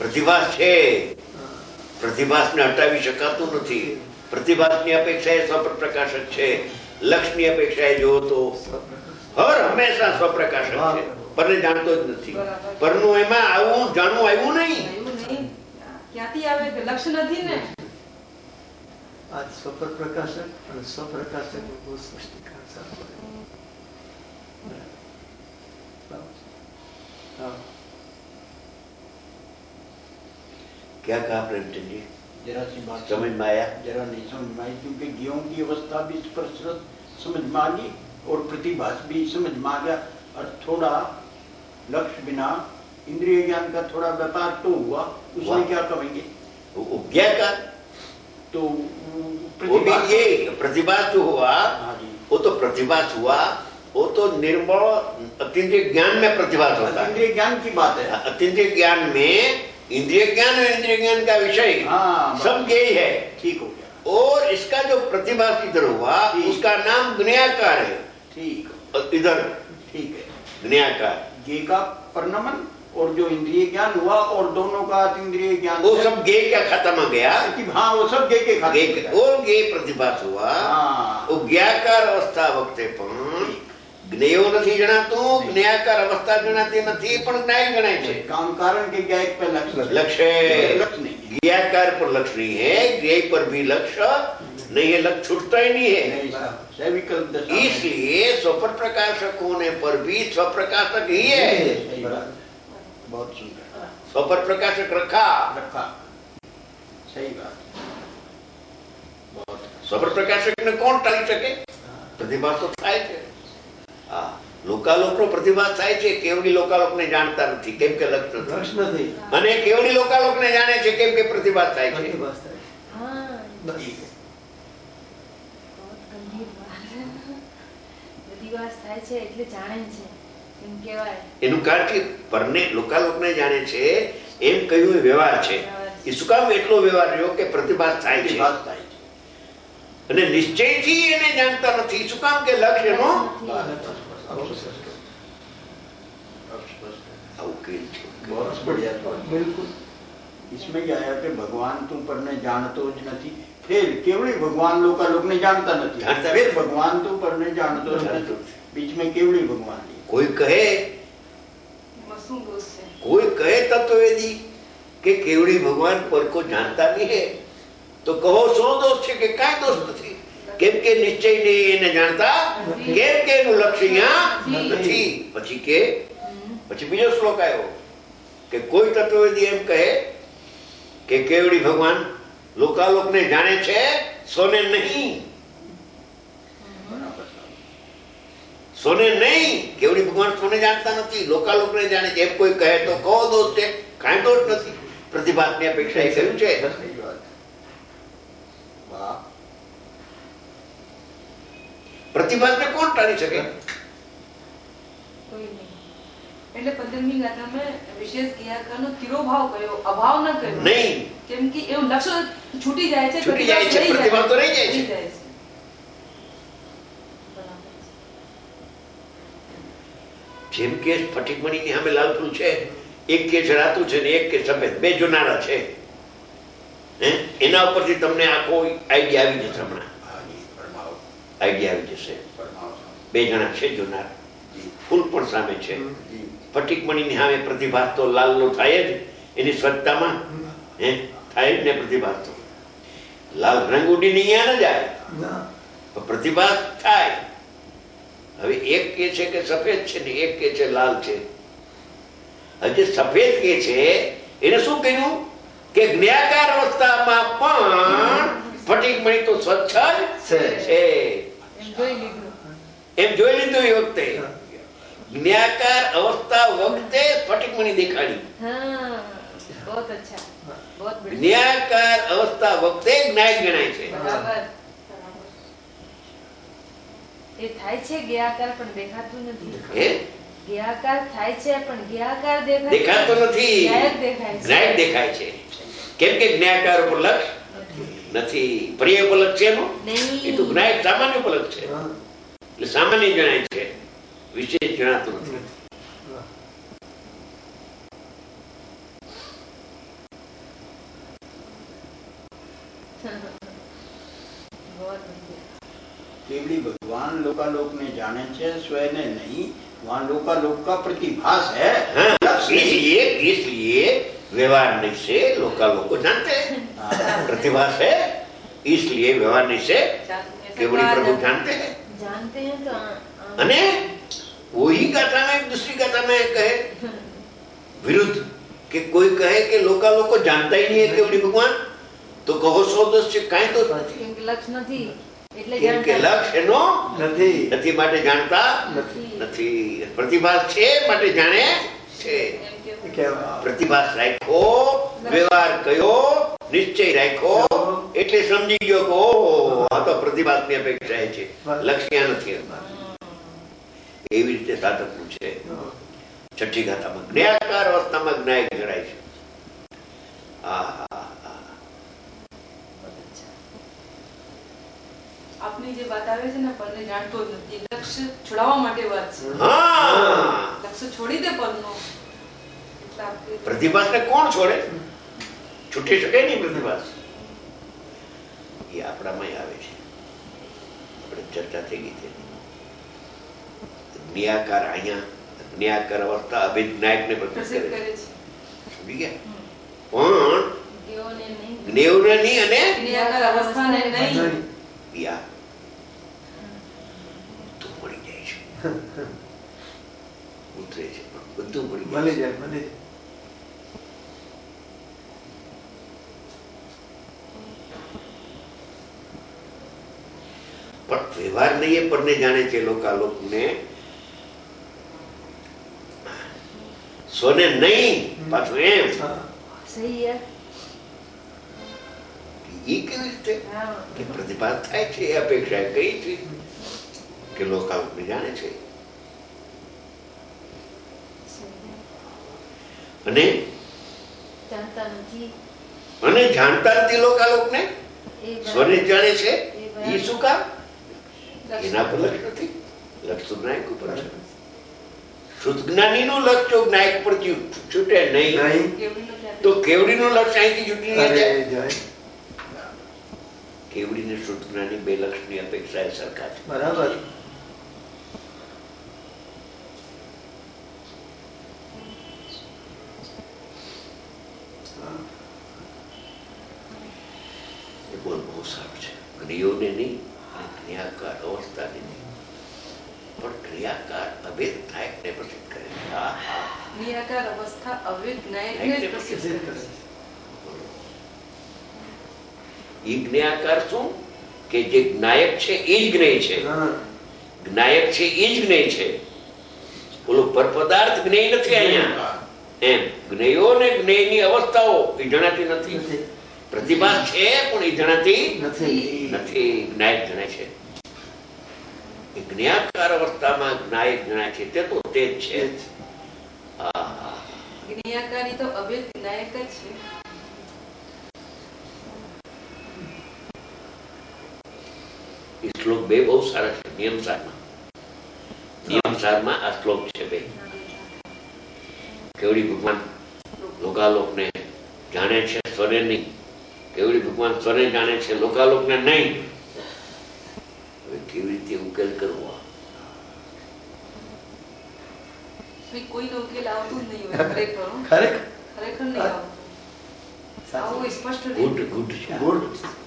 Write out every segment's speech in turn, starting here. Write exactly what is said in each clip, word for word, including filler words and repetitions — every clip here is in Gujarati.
પ્રતિભાસ છે, પ્રતિભાસને હટાવી શકાતું નથી. પ્રતિભાસની અપેક્ષાએ સ્વપ્રકાશક છે, લક્ષની અપેક્ષાએ જો તો હર હંમેશા સ્વપ્રકાશક છે, પરને જાણતો જ નથી. પરનું એમાં આવું જાણવું આવ્યું નહીં. ક્યાંથી આવે કે લક્ષ નથી ને. આ સ્વપ્રકાશક અને સ્વપ્રકાશક બહુ સ્પષ્ટીકરણ સારું. क्या कहा प्रेमचंद जी? जरा सी बात समझ में आया? जरा नहीं समझ में आई, क्योंकि ज्ञों की अवस्था भी स्पष्ट समझ में आ गई और प्रतिभास भी समझ में आ गया, और थोड़ा लक्ष्य बिना इंद्रिय ज्ञान का थोड़ा व्यापार तो हुआ, उसमें क्या कहेंगे? ज्ञाकार तो प्रतिभास ये प्रतिभास जो हुआ वो तो प्रतिभास हुआ, वो तो निर्मल अतीन्द्रिय ज्ञान में प्रतिभास होता है। अतीन्द्रिय ज्ञान की बात है। अतीन्द्रिय ज्ञान में इंद्रिय ज्ञान और इंद्रिय ज्ञान का विषय हाँ, सब यही है। ठीक हो गया। और इसका जो प्रतिभास इधर हुआ उसका नाम ज्ञाकार है। ठीक इधर ठीक है, ज्ञाकार ज्ञ का परिणमन और जो इंद्रिय ज्ञान हुआ और दोनों का इंद्रिय ज्ञान वो सब ज्ञ का खाता में गया। हाँ, वो सब ज्ञ के खाते में वो ज्ञ प्रतिभास हुआ। वो ज्ञाकार अवस्था वखते पण જ્ઞેયો નથી જણાતું, જ્ઞાકાર અવસ્થા જણાતી નથી, પણ જ્ઞાય જણાય છે. काम कारण के ज्ञ पर लक्ष्य लक्ष्य लक्ष्य नहीं, ज्ञाकार पर लक्ष्य नहीं है, ज्ञ पर भी लक्ष्य नहीं है, लक्ष्य छूटता ही नहीं है। इसलिए स्वपर प्रकाशक होने पर भी स्वप्रकाशक ही है। बहुत सुंदर, स्वपर प्रकाशक रखा रखा सही बात। स्वपर प्रकाशक ने कौन टाળી શકે? प्रतिभास तो થાય છે. હા, લોકાલોકનો પ્રતિભાસ થાય છે, કેવડી લોકાલોકને જાણતા નથી કેમ કે લક્ષ નથી, અને કેવડી લોકાલોકને જાણે છે કેમ કે પ્રતિભાસ થાય છે. પ્રતિભાસ થાય છે. હા, બસ. बहुत गंभीर बात है. પ્રતિભાસ થાય છે એટલે જાણે છે એમ કહેવાય. એનું કારણ કે પરને લોકાલોકને જાણે છે એમ કહ્યું એ વ્યવહાર છે. એ શું કામ એટલો વ્યવહાર રહ્યો કે પ્રતિભાસ થાય છે, અને નિશ્ચયથી એને જાણતા નથી. શું કામ કે લક્ષ્ય એનો बहुत बढ़िया। बिल्कुल इसमें क्या है कि भगवान तुम पर ने जानतो ज नहीं, फिर केवली भगवान लोका लोक ने जानता नहीं, फिर भगवान तुम पर ने जानतो ज नहीं, बीच में केवली भगवान नहीं। कोई कहे कोई कहे तत्ववेदी के केवड़ी भगवान पर को जानता नहीं है, तो कहो शो दोष है कि काई दोष नहीं, केम के निश्चय नहीं એને જાણતા, કેમ કે એનું લક્ષ્ય અહીંયા નથી. પછી કે પછી બીજો શ્લોક આવ્યો કે કોઈ તત્વવેદી એમ કહે કે કેવડી ભગવાન લોકાલોકને જાણે છે, સોને નહીં. સોને નહીં, કેવડી ભગવાન સોને જાણતા નથી, લોકાલોકને જાણે છે એમ કોઈ કહે તો કહો દોષ છે, કાંઈ દોષ નથી. પ્રતિભાસની અપેક્ષા એ કહ્યું છે. પ્રતિભાસને કોણ ટાળી શકે? કોઈ નહીં. એટલે પંદરમી ગાથામાં વિશેષ ક્રિયાકારનો તિરોભાવ કર્યો, અભાવ ન કર્યો. નહીં, કેમ કે એવું લક્ષ્ય છૂટી જાય છે, છૂટી જાય છે, પ્રતિભાવ તો રહી જાય છે. જેમ કે સ્ફટિકમણીની સામે લાલ ફૂલ છે, એક કે જળાતું છે ને એક કે સફેદ, બે જોનારા છે. એના ઉપરથી તમને આખો આઈડિયા આવી જશે. હમણાં આઈડિયા આવી જશે. બે જણા છે જોનાર, ફૂલ પણ સામે છે. સ્ફટિકમણીની સામે પ્રતિભાસ તો લાલ નો થાય જ, એની સ્વચ્છતામાં હે થાય જ ને પ્રતિભાસ. તો લાલ રંગ ઉડીને અહીંયા ન જાય, પ્રતિભાસ થાય. હવે એક કે છે કે સફેદ છે ને એક કે છે લાલ છે. હજી સફેદ કે છે એને શું કહ્યું કે જ્ઞાકાર અવસ્થામાં પણ સ્ફટિકમણી તો સ્વચ્છ જ છે, એમ જોઈ લીધું. એ વખતે જ્ઞાકાર અવસ્થા વખતે સ્ફટિકમણી દેખાડી. જ્ઞાકાર અવસ્થા વખતે જ્ઞાય ગણાય છે. એ થાય છે જ્ઞાકાર પણ દેખાતું નથી. હે જ્ઞાકાર થાય છે પણ જ્ઞાકાર દેખાતો નથી, જ્ઞાય દેખાય છે. કેમ કે જ્ઞાકાર ઉપલક્ષ નથી, પ્રિય ઉપલક્ષ છે એનો. એ તો જ્ઞાય સામાન્ય ઉપલક્ષ છે, એટલે સામાન્ય જણાય છે, વિશેષ જણાતું નથી. केवली भगवान लोकालोक ने जाने छे, स्वयं ने नहीं। वहाँ लोकालोक का प्रतिभास है। हाँ, इसलिए इसलिए व्यवहार नहीं से लोकालोक को जानते हैं। प्रतिभास है इसलिए व्यवहार नहीं से केवली प्रभु जानते हैं। जानते हैं तो अने वही गाथा में दूसरी गाथा में कहे विरुद्ध कि कोई कहे कि लोकालोक को जानता ही नहीं है केवली भगवान, तो कहो सौ दस से काई तो लक्ष्य નથી એટલે કેમ કે લક્ષ્ય નો નથી નથી માટે જાણતા નથી, પ્રતિભાસ છે માટે જાણે છે। પ્રતિભાસ રાખ્યો, વ્યવહાર કયો, નિશ્ચય રાખ્યો એટલે સમજી ગયો કે ઓહો આ તો પ્રતિભાસની અપેક્ષા છે, લક્ષ્ય નથી। એવી રીતે સાધકનું છે। છઠ્ઠી ગાથામાં જ્ઞાકાર અવસ્થામાં જ્ઞાયક જણાય છે। આપની જે વાત આવે છે ને પરને જાણતો જ નથી, લક્ષ્ય છોડાવવા માટે વાત છે। હા, લક્ષ્ય છોડી દે પરનો એટલે આપણે પ્રતિભાસને કોણ છોડે? છૂટી શકે નહીં પ્રતિભાસ। એ આપણામાં આવે છે, આપણે ચર્ચા થઈ ગઈ છે। જ્ઞાકાર અહીંયા જ્ઞાકાર અવસ્થા અભિજ્ઞાયકને પ્રસિદ્ધ કરે છે, સમજી ગયા? પણ દેવોને નહીં, જ્ઞેયને નહીં અને જ્ઞાકાર અવસ્થાને નહીં યા બધું મળી જાય છે, ઉતરે છે પણ બધું મળી મળી જાય જાય મળી જાય। પણ વ્યવહાર નહીં એ પરને જાણે છે લોકાલોકને, સ્વને નહીં પાછું એમ સહી है એ કેવી રીતે કે પ્રતિભાસ થાય છે એ અપેક્ષા કઈ છે કે લોકાલોકને જાણે છે અને જાણતા નથી અને જાણતા નથી લોકાલોકને, સ્વને જાણે છે એ શું કામ? એના પર લક્ષ નથી, લક્ષ તો જ્ઞાયક ઉપર છે। શુદ્ધ જ્ઞાનીનું લક્ષ જો જ્ઞાયક પર છૂટે નહીં તો કેવડીનું લક્ષ અહીંથી છૂટી નહીં જાય। કેવડી ને શુદ્ધ જ્ઞાની બે લક્ષની અપેક્ષા એ સરખા છે, બરાબર। એ બોલ બહુ સારું છે। જ્ઞેયોને નહીં અને ક્રિયાકાર અવસ્થાને નહીં પણ ક્રિયાકાર અભેદ નાયકને પ્રસિદ્ધ કરે છે। હા હા, ક્રિયાકાર અવસ્થા અવેદ નાયકને પ્રસિદ્ધ કરે છે। એ જ્ઞાકાર શું કે જે જ્ઞાયક છે એ જ જ્ઞેય છે, જ્ઞાયક છે એ જ જ્ઞેય છે, બોલો પરપદાર્થ જ્ઞેય નથી અહીંયા એમ। જ્ઞેયો ને જ્ઞેયની અવસ્થાઓ એ જણાતી નથી, પ્રતિભાસ છે પણ એ જણાતી નથી, જ્ઞાયક જણાય છે। એ જ્ઞાકાર અવસ્થામાં જ્ઞાયક જણાય છે તે તો તે જ છે। જ્ઞાકારી તો અવેદ નાયક જ છે। એ શ્લોક બે બહુ સારા છે। નિયમ સારમાં નિયમ સારમાં આ શ્લોક છે બે। કેવડી ભગવાન લોકાલોકને જાણે છે, સ્વને નહીં। કેવડી ભગવાન સ્વને જાણે છે, લોકાલોકને નહીં। હવે કેવી રીતે ઉકેલ કરવો? કોઈનો ઉકેલ આવતું જ નહીં હોય ખરેખર, ખરેખર ખરેખર નહીં આવતું, આવું સ્પષ્ટ ગુડ ગુડ છે ગુડ।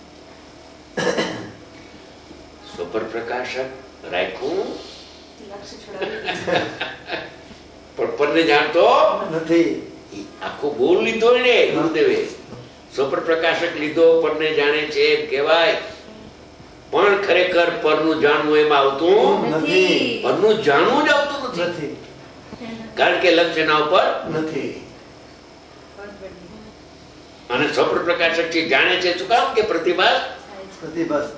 સ્વપર પ્રકાશક રાખ્યું લક્ષ્ય છોડાવી પણ પરને જાણતો નથી, આખો બોલ લીધો ને ગુરુદેવે, સ્વપર પ્રકાશક લીધો, પરને જાણે છે એમ કહેવાય પણ ખરેખર પરનું જાણવું એમાં આવતું નથી, પરનું જાણવું જ આવતું નથી, નથી કારણ કે લક્ષ્યના ઉપર નથી। અને સ્વપર પ્રકાશક થી જાણે છે શું કામ કે પ્રતિભાસ પ્રતિભાસ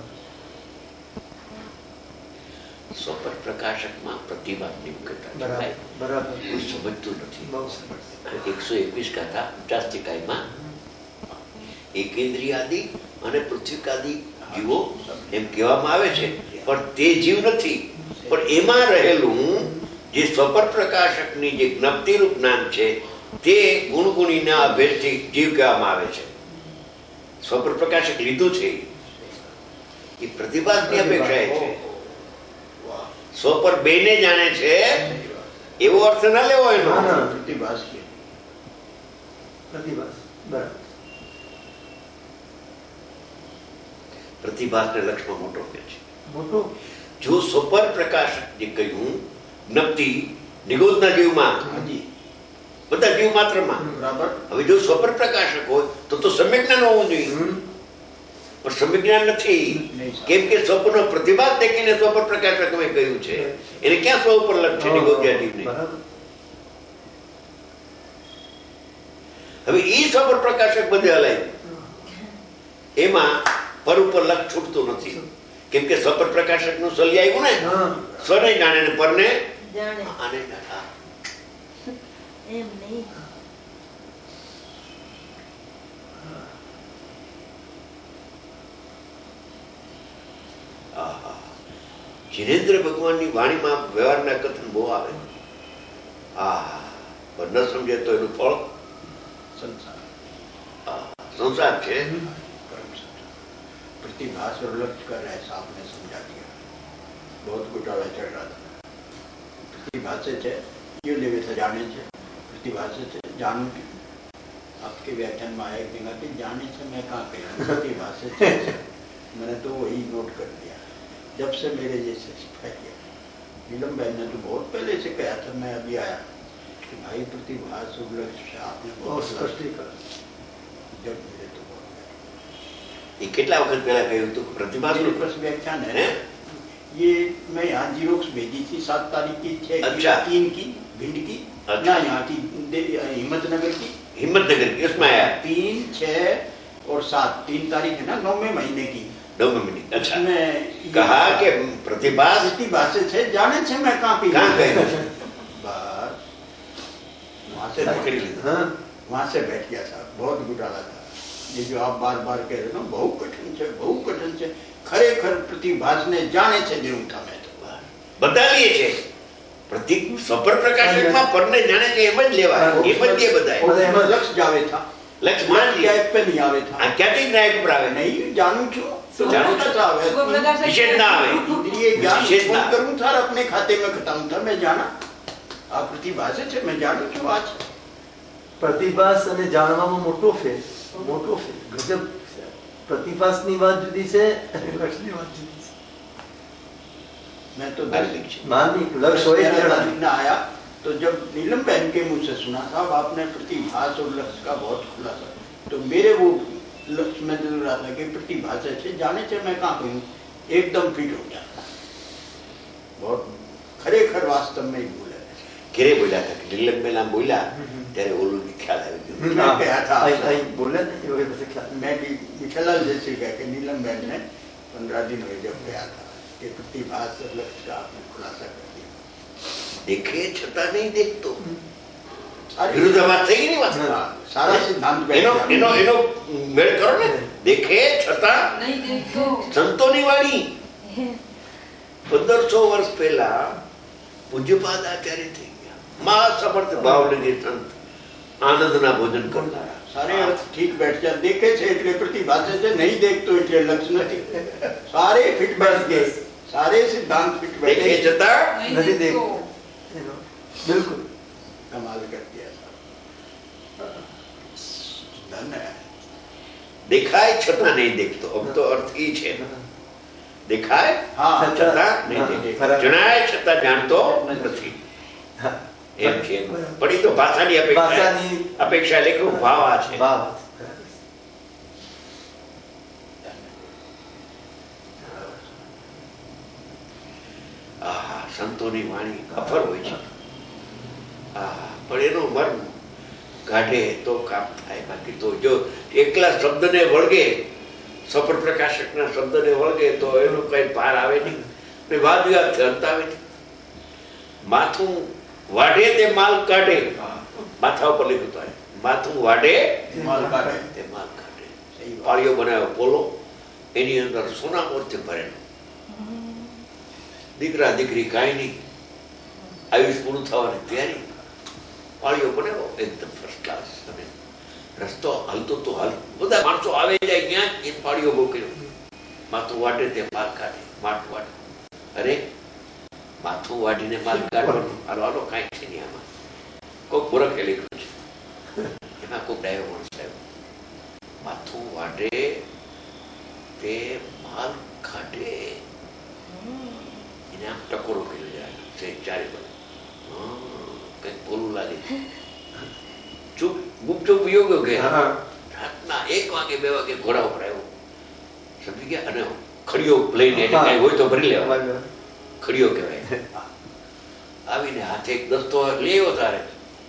સ્વપર પ્રકાશકમાં પ્રતિભાસની મુખ્યતા છે, બરાબર કોઈ સમજતું નથી। બહુ સરસ। એકસો એકવીસ ગાથા પચાસ ટીકાઈમાં એકેન્દ્રિયાદિ અને પૃથ્વીકાદિ જીવો એમ કહેવામાં આવે છે પણ તે જીવ નથી, પણ એમાં રહેલું જે સ્વપર પ્રકાશકની જે જ્ઞપ્તિરૂપ જ્ઞાન છે તે ગુણગુણીના અભેદથી જીવ કહેવામાં આવે છે। સ્વપર પ્રકાશક લીધું છે એ પ્રતિભાસની અપેક્ષાએ છે. સ્વપર બેને જાણે છે એવો અર્થ ના લેવો એનો. પ્રતિભાસ કે પ્રતિભાસ બરાબર. પ્રતિભાસને લક્ષમાં મોટો ફેર છે. મોટો જો સ્વપર પ્રકાશક જે કહ્યું જ્ઞપ્તિ નિગોદના જીવમાં બધા જીવ માત્રમાં બરાબર. હવે જો સ્વપર પ્રકાશક હોય તો તો સમ્યક જ્ઞાન હોવું જોઈએ, પણ સમ્યક જ્ઞાન નથી. કેમ કે સ્વપરનો પ્રતિભાસ દેખીને સ્વપર પ્રકાશક મેં કહ્યું છે, એને ક્યાં સ્વ ઉપર લક્ષ છે નિગોદિયા જીવને. હવે એ સ્વપર પ્રકાશક બધે હલાય એમાં પર ઉપર લક્ષ છૂટતું નથી. કેમ કે સ્વપર પ્રકાશક નું સલ્ય આવ્યું ને, સ્વ ને જાણે ને પર ને જાણે આને જાણે. એમ નહીં. જિનેન્દ્ર ભગવાનની વાણીમાં વ્યવહારના કથન બહુ આવે. આ પણ ન સમજે તો એનું ફળ संसार संसार છે. परम संसार प्रतिभास और लक्ष्य कर रहा है, आपने समझा दिया. बहुत घोटाला चल रहा था. प्रतिभास છે ये लेवे था जाने से प्रतिभास છે जानू की आपके व्याख्यान में आया देगा कि जाने से मैं कहाँ कहीं प्रतिभास છે. मैंने तो वही नोट कर दिया. जब से मेरे जैसे सिखाया गया. नीलम बहन ने तो बहुत पहले से कहा था, मैं अभी आया कि भाई प्रतिभास और लक्ष्य आपने बहुत स्पष्टीकरण जब मिले तो बहुत એ કેટલા વખત પહેલા કહ્યું હતું પ્રતિભાસ मेरे पास व्याख्यान है. ये मैं यहाँ जीरोक्स भेजी थी सात तारीख की, छह की, अच्छा। तीन की भिंड की, अच्छा। ना यहाँ की हिम्मतनगर की. हिम्मतनगर की उसमें आया तीन छह और सात तीन तारीख है ना नौवे महीने की. नौवे महीने. अच्छा. मैं कहा कि प्रतिभास प्रतिभास से जाने से मैं कहाँ पे कहाँ गए? बस वहाँ से पकड़ी ली. हाँ वहाँ से बैठ गया था. बहुत घोटाला था. ये जो आप बार बार कह रहे हो ना बहु कठिन છે બહુ કઠિન છે. ખરેખર પ્રતિભાસને જાણે છે જેવું था मैं तो. બતાવીએ છે પ્રતિ સ્વપર પ્રકાશકમાં પરને જાણે છે એમ જ લેવાય, એમ જ એ બધાય. और એમાં લક્ષ જ આવે था. લક્ષ માન લે. ન્યાય पे नहीं આવે था. આ ક્યાંથી ન્યાય ઉપર આવે? नहीं जानू છું તો જાણું જાણું છું. આવે. સ્વપ્રકાશક વિશેષ ના આવે. इंद्रिय ज्ञान विशेष ना. उत्पन्न करूं था और अपने खाते में खटाऊं था. मैं जाना આ પ્રતિભાસ છે मैं जानू છું. આ છે પ્રતિભાસ અને જાણવામાં મોટો ફેર મોટો ફેર ગજબ. પ્રતિભાસની વાત જુદી છે અને લક્ષની વાત જુદી છે. मैं तो मार्मिक છે. માર્મિક લક્ષ હોય જ જણાય. ना आया तो जब नीलम बहन के मुंह से सुना था आपने प्रतिभास और लक्ष्य का बहुत खुलासा, तो मेरे वो लक्ष्य में दिल रहा था कि प्रतिभास है जाने से मैं कहाँ कहूँ एकदम फिट हो गया. बहुत खरेखर वास्तव में ही भूल है. ઘેરે બોલ્યા હતા કે નીલમબેન આમ બોલ્યા ત્યારે ઓલું ખ્યાલ આવી ગયો. मैं कहा था અહીં અહીં બોલે ને એ વખતે ખ્યાલ. मैं भी मिठलाल जैसे कहा कि नीलम बहन ने पंद्रह दिन हुए जब गया था कि प्रतिभास और लक्ष्य का आपने खुलासा कर दिया. દેખે છતાં નહીં દેખતો. अरे વિરુદ્ધાભાસ થઈ ગઈ વાત. हाँ, सारा सिद्धांत बैठ એનો गया. એનો એનો મેળ કરો ને. દેખે છતાં નહીં દેખતો. સંતોની વાણી. પંદરસો વર્ષ પહેલા પૂજ્યપાદ આચાર્ય થઈ ગયા. મા સમર્થ ભાવ લઈને સંત આનંદના ભોજન કરનારા. सारे अर्थ ठीक बैठ जाए. देखे છે એટલે प्रतिभास છે, नहीं देखतो એટલે लक्ष्य નથી. सारे फिट बैठ गए. सारे सिद्धांत फिट बैठ દેખે गए. છતાં નહીં નથી દેખતો. દેખતો એનો બિલકુલ. कमाल कर दिया साहब. धन है. દેખાય છતાં નહીં દેખતો. આમ તો અર્થ એ છે દેખાય हाँ છતાં નહીં હા, દેખતો. બરાબર. જણાય છતાં જાણતો નથી. હા એમ છે. પણ એ તો ભાષાની અપેક્ષા ભાષાની અપેક્ષા લેખો ભાવ આ છે. ભાવ. આહા, સંતોની વાણી અફર હોય છે. આહા, પણ એનો મર્મ કાઢે તો કામ થાય. બાકી તો જો એકલા શબ્દને વળગે, સફળ પ્રકાશકના શબ્દને વળગે તો એનો કઈ પાર આવે નહીં. ને વાદ વિવાદ અંત આવે નહીં. માથું વાઢે તે માલ કાઢે. માથા ઉપર લીધું થાય માથું વાઢે माल काटे. તે માલ કાઢે. सही बात. પાળીઓ બનાવ્યો પોલો, એની અંદર સોના મોરથી ભરેલો. દીકરા દીકરી કાંઈ નહીં, આયુષ પૂરું થવાની તૈયારી. પાળીઓ બનાવ્યો એકદમ ફર્સ્ટ ક્લાસ. અને રસ્તો હાલતો તો હાલ બધા માણસો આવે જાય ત્યાં એ પાડીઓ બહુ કર્યો માથું વાટે તે માલ કાઢે માથું વાટે અરે માથું વાટીને માલ કાઢવાનું હાલો હાલો કાંઈ છે નહીં આમાં કોઈક મૂરખે લખ્યું છે એમાં કોઈક ડાયો માણસ આવ્યો માથું વાટે તે માલ કાઢે એને આમ ટકોરો કર્યો જાય ચારે બાજુ કઈક બોલું લાગે ચૂપ ગુપચુપ યોગ્ય ગયા રાતના એક વાગે બે વાગે ઘોડા ઉપર આવ્યો સમજી ગયા અને ખડીઓ લઈને એટલે કઈ હોય તો ભરી લેવા ખડીઓ કહેવાય આવીને હાથે એક દસ્તો લેવો તારે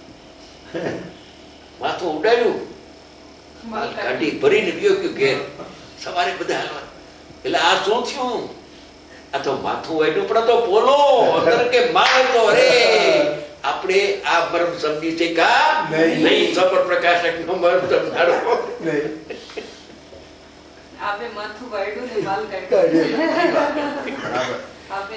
માથું ઉડાડ્યું કાઢી ભરીને બીજો ગયો ઘેર સવારે બધા હાલવા એટલે આ શું થયું આ તો માથું વાટ્યું પણ તો બોલો અગર કે માર તો અરે આપણે આ મર્મ સમજી છે કા નહીં સફર પ્રકાશક નો મર્મ સમજાડો આપે માથું વાટ્યું ને માલ કાઢ્યો આપે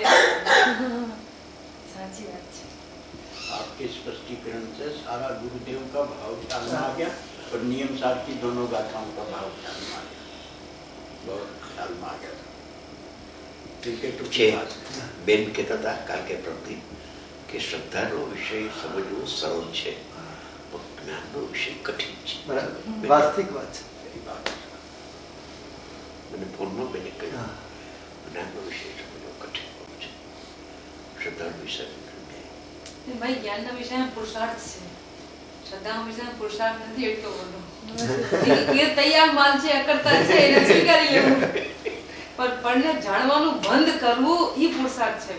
સાચી વાત છે आपके स्पष्टीकरण से सारा गुरुदेव का भाव ख्याल में आ गया और नियम साहब की दोनों गाथाओं का भाव ख्याल में आ गया बहुत ख्याल में आ गया છે બેન કહેતા હતા કાલ કે પ્રતિ કે શ્રદ્ધાનો વિષય સમજવું સરળ છે પણ જ્ઞાનનો વિષય કઠિન છે વાસ્તવિક વાત છે મને ફોનમાં બેને કહ્યું જ્ઞાનનો વિષય સમજવો કઠિન બહુ છે શ્રદ્ધાનો વિષય ભાઈ જ્ઞાનના વિષયમાં પુરુષાર્થ છે શ્રદ્ધાના વિષયમાં પુરુષાર્થ નથી એટલો બધો એ તૈયાર માલ છે અકર્તા છે એને સ્વીકારી લેવું पर पढ़ने जानवानुं बंद करवू ई पुरुषार्थ छे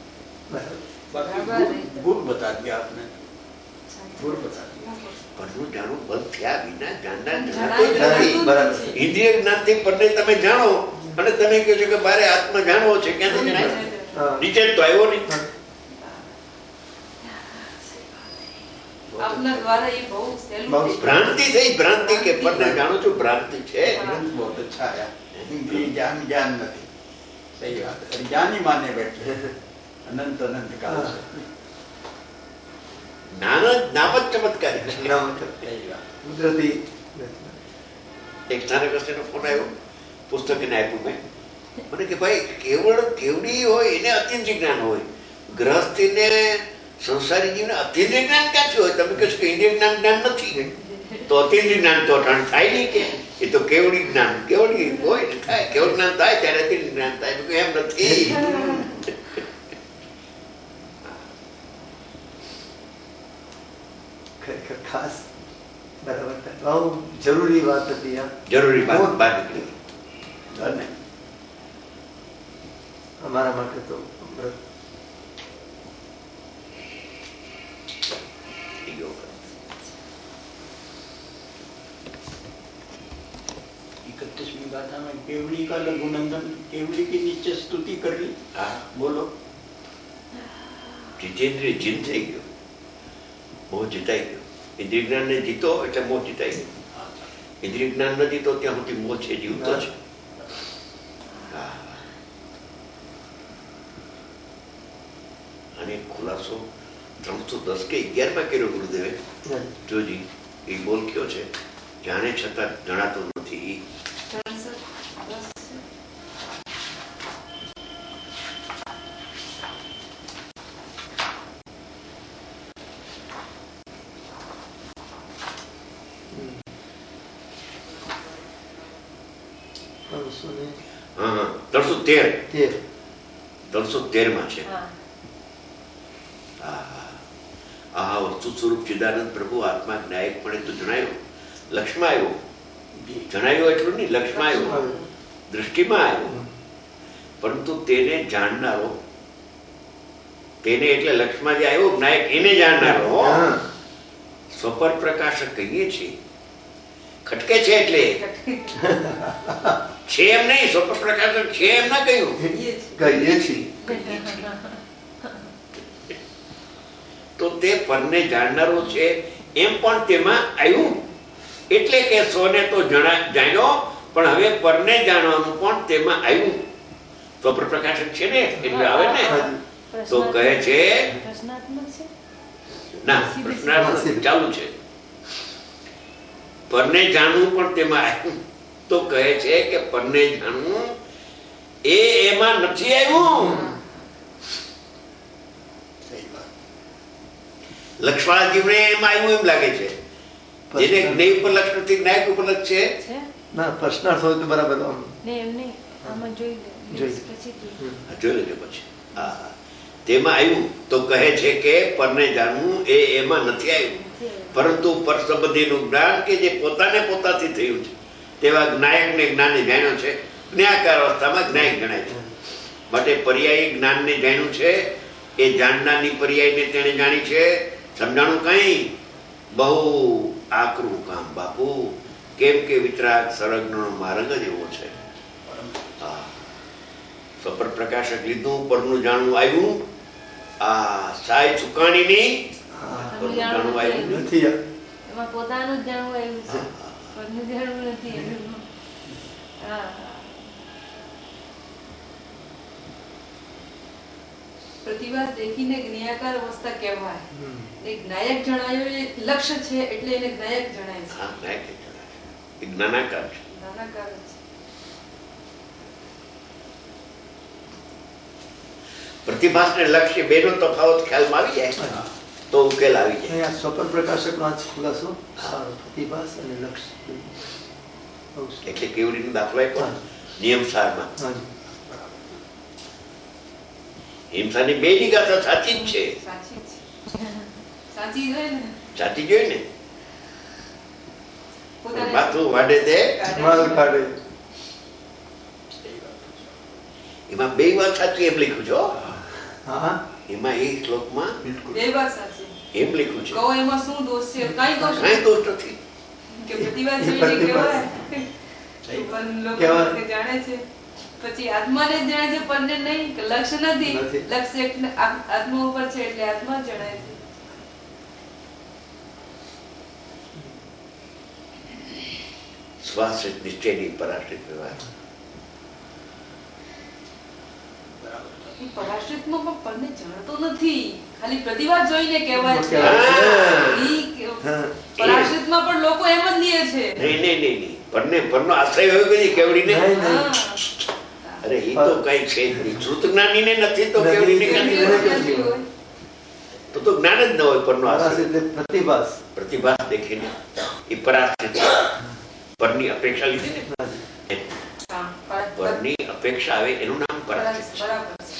बाकी गुण बता दिया आपने गुण बता दिया पढ़नु जाणु बंद थया विना जानना जणातो ज નથી બરાબર ઇન્દ્રિય જ્ઞાનથી પढ़ને તમે જાણો અને તમે કહો છો કે મારે આત્મા જાણવો છે કે નથી જાણવો નીચે તો આવ્યો નહીં આપના દ્વારા એ બહુ સહેલું ભ્રાંતિ થઈ ભ્રાંતિ કે પढ़ને જાણો છો ભ્રાંતિ છે बहुत अच्छा है ज्ञान ज्ञान नहीं सही बात है ज्ञान ही माने बैठे अनंत अनंत काल से ज्ञान नाम चमत्कारी કુદરતી એક સ્નાનકસ્યનો ફોન આવ્યો પુસ્તકને આપ્યું મેં મને કે ભાઈ કેવળ કેવડી હોય એને અત્યંત જ્ઞાન હોય ગ્રહસ્થીને સંસારી જીવને અત્યંત જ્ઞાન ક્યાંથી હોય તમે કહેશો કે ઇન્દ્રિય જ્ઞાન જ્ઞાન નથી તો અત્યંત જ્ઞાન તો અટાણ થાય નહીં કે એ તો કેવડી જ્ઞાન કેવડી હોય ને થાય કેવળ જ્ઞાન થાય ત્યારે અત્યંત જ્ઞાન થાય એમ નથી ખરેખર ખાસ બરાબર બહુ જરૂરી વાત હતી આ જરૂરી વાત બહાર નીકળી અને અમારા માટે તો इकतीसवीं गाथा में केवड़ी का लघुनंदन केवड़ी की नीचे स्तुति कर ली हाँ बोलो जितेंद्रिय जिन થઈ ગયો મોહ જીતાઈ ગયો ઇન્દ્રિય જ્ઞાન ને જીતો એટલે મોહ જીતાઈ ગયો ઇન્દ્રિય જ્ઞાન ન જીતો ત્યાં સુધી મોહ છે જીવતો છે અને ખુલાસો ત્રણસો દસ કે અગિયાર માં કર્યો ગુરુદેવે જોજી એ બોલ કયો છે જાણે છતાં જણાતો નથી હા ત્રણસો તેર ત્રણસો તેર માં છે આ વસ્તુ સ્વરૂપ ચિદાનંદ પ્રભુ આત્મા ન્યાયિકપણે તો જણાયો લક્ષ્યમાં આવ્યો જણાયો એટલું નહીં લક્ષ્યમાં આવ્યો દૃષ્ટિમાં આવ્યો પરંતુ તેને જાણનારો તેને એટલે લક્ષ્યમાં જે આવ્યો નાયક એને જાણનારો સ્વપર પ્રકાશક કહીએ છીએ ખટકે છે એટલે છે એમ નહીં સ્વપર પ્રકાશક છે એમ ના કહ્યું કહીએ છીએ તો તે પરને જાણનારો છે એમ પણ તેમાં આવ્યું એટલે કે સોને તો જાણ્યો પણ હવે પરને જાણવાનું પણ તેમાં આવ્યું તો પ્રકાશક છે ને એટલે આવે ને તો કહે છે ના પ્રશ્નાર્થ ચાલુ છે પરને જાણવું પણ તેમાં આવ્યું. તો કહે છે કે પરને જાણવું એ એમાં નથી આવ્યું. લક્ષવાળા જીવને એમાં આવ્યું એમ લાગે છે. જેને જ્ઞેય ઉપલક્ષ નથી, જ્ઞાયક ઉપલક્ષ છે. ના પ્રશ્નાર્થ હોય તો બરાબર જોઈ લેજો પછી. હા, તેમાં આવ્યું તો કહે છે કે પરને જાણવું એ એમાં નથી આવ્યું, પરંતુ પર સંબંધીનું જ્ઞાન કે જે પોતાને પોતાથી થયું છે તેવા જ્ઞાયકને જ્ઞાને જાણ્યો છે. જ્ઞાકાર અવસ્થામાં જ્ઞાયક ગણાય છે. માટે પર્યાયી જ્ઞાનને જાણ્યું છે. એ જાણનારની પર્યાયને તેણે જાણી છે. સમજાણું કઈ બહુ આકરું કામ બાપુ. કેમ કે વિતરાગ સરગ્નો માર્ગ જ એવો છે. હા, સ્વપર પ્રકાશક લીધું, પરનું જાણવું આવ્યું. આ સાય ચુકાણીની જાણવું આવ્યું નથી. એમાં પોતાનું જ જાણવું આવ્યું છે, પરનું જાણવું નથી. પ્રતિભાસ દેખીને જ્ઞાયકાર અવસ્થા કહેવાય. એ જ્ઞાયક જણાયો એ લક્ષ્ય છે એટલે એને જ્ઞાયક જણાય છે. હા, જ્ઞાયક જણાય છે. જ્ઞાનાકાર છે. જ્ઞાનાકાર છે. પ્રતિભાસ ને લક્ષ્ય બેનો તફાવત ખ્યાલમાં આવી જાય તો ઉકેલ આવી જાય. સ્વપન પ્રકાશક નો ખુલાસો પ્રતિભાસ અને લક્ષ્ય એટલે કેવી રીતે દાખલો આપ્યો નિયમ સારમાં. હિંસાની બે ની ગાથા સાચી જ છે. સાચી જોઈએ ને, સાચી જોઈએ ને. માથું વાડે તે માલ કાઢે. એમાં બે વાત સાચી એમ લખ્યું છે. હા, એમાં એક શ્લોકમાં બે વાત સાચી એમ લખ્યું છે. કહો એમાં શું દોષ છે? કઈ દોષ કઈ દોષ નથી. કે પ્રતિભા જોઈને કહેવાય પણ લોકો જાણે છે. પછી આત્માને જાણે છે, પરને નહીં. લક્ષ્ય નથી, લક્ષ્ય આત્મા ઉપર છે એટલે આત્મા જણાય છે. સ્વાશ્રિત નિશ્ચયની પરાશ્રિત વ્યવહાર. પરાશ્રિતમાં પણ પરને જાણતો નથી, ખાલી પ્રતિભા જોઈને કહેવાય છે. પરાશ્રિતમાં પણ લોકો એમ જ લે છે. નહીં નહીં નહીં નહીં પરને પરનો આશ્રય હોય કઈ કેવડી ને. અરે એ તો કઈ છે જ નહીં. શ્રુત જ્ઞાની ને નથી તો કેવડી ને તો તો જ્ઞાન જ ન હોય. પરનો આશ્રય પ્રતિભાસ પ્રતિભાસ દેખીને એ પરાશ્રિત પરની અપેક્ષા લીધી ને. પરની અપેક્ષા આવે એનું નામ પરાશ્રિત છે.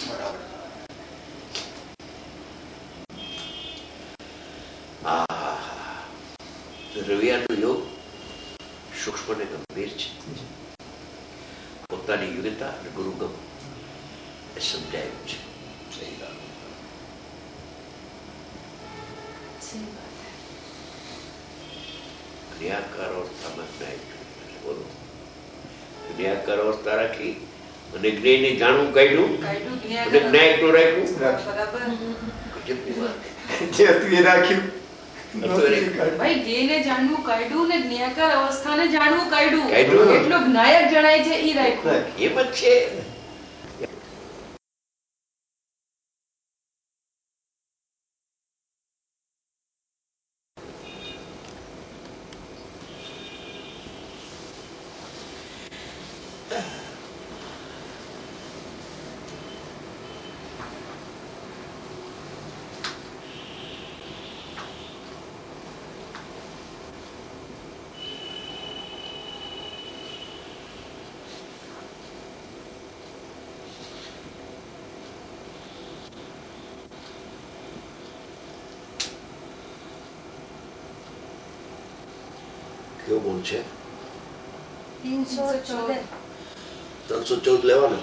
રવિયાનો યોગ સૂક્ષ્મ ને ગંભીર છે. પોતાની યોગ્યતા અને ગુરુગમ એ સમજાયું છે. જ્ઞાકાર અવસ્થામાં જ્ઞાયક બોલો. જ્ઞાકાર અવસ્થા રાખી અને જ્ઞેયને જાણવું કાઢ્યું અને જ્ઞાયક નું રાખ્યું. ગજબની વાત રાખ્યું. ભાઈ જ્ઞેયને જાણવું કાઢ્યું ને જ્ઞાકાર અવસ્થાને જાણવું કાઢ્યું એટલું જ્ઞાયક જણાય છે. ઈ રાખ્યું એમ જ છે. કેવો ગુણ છે? ત્રણસો ચૌદ લેવાના.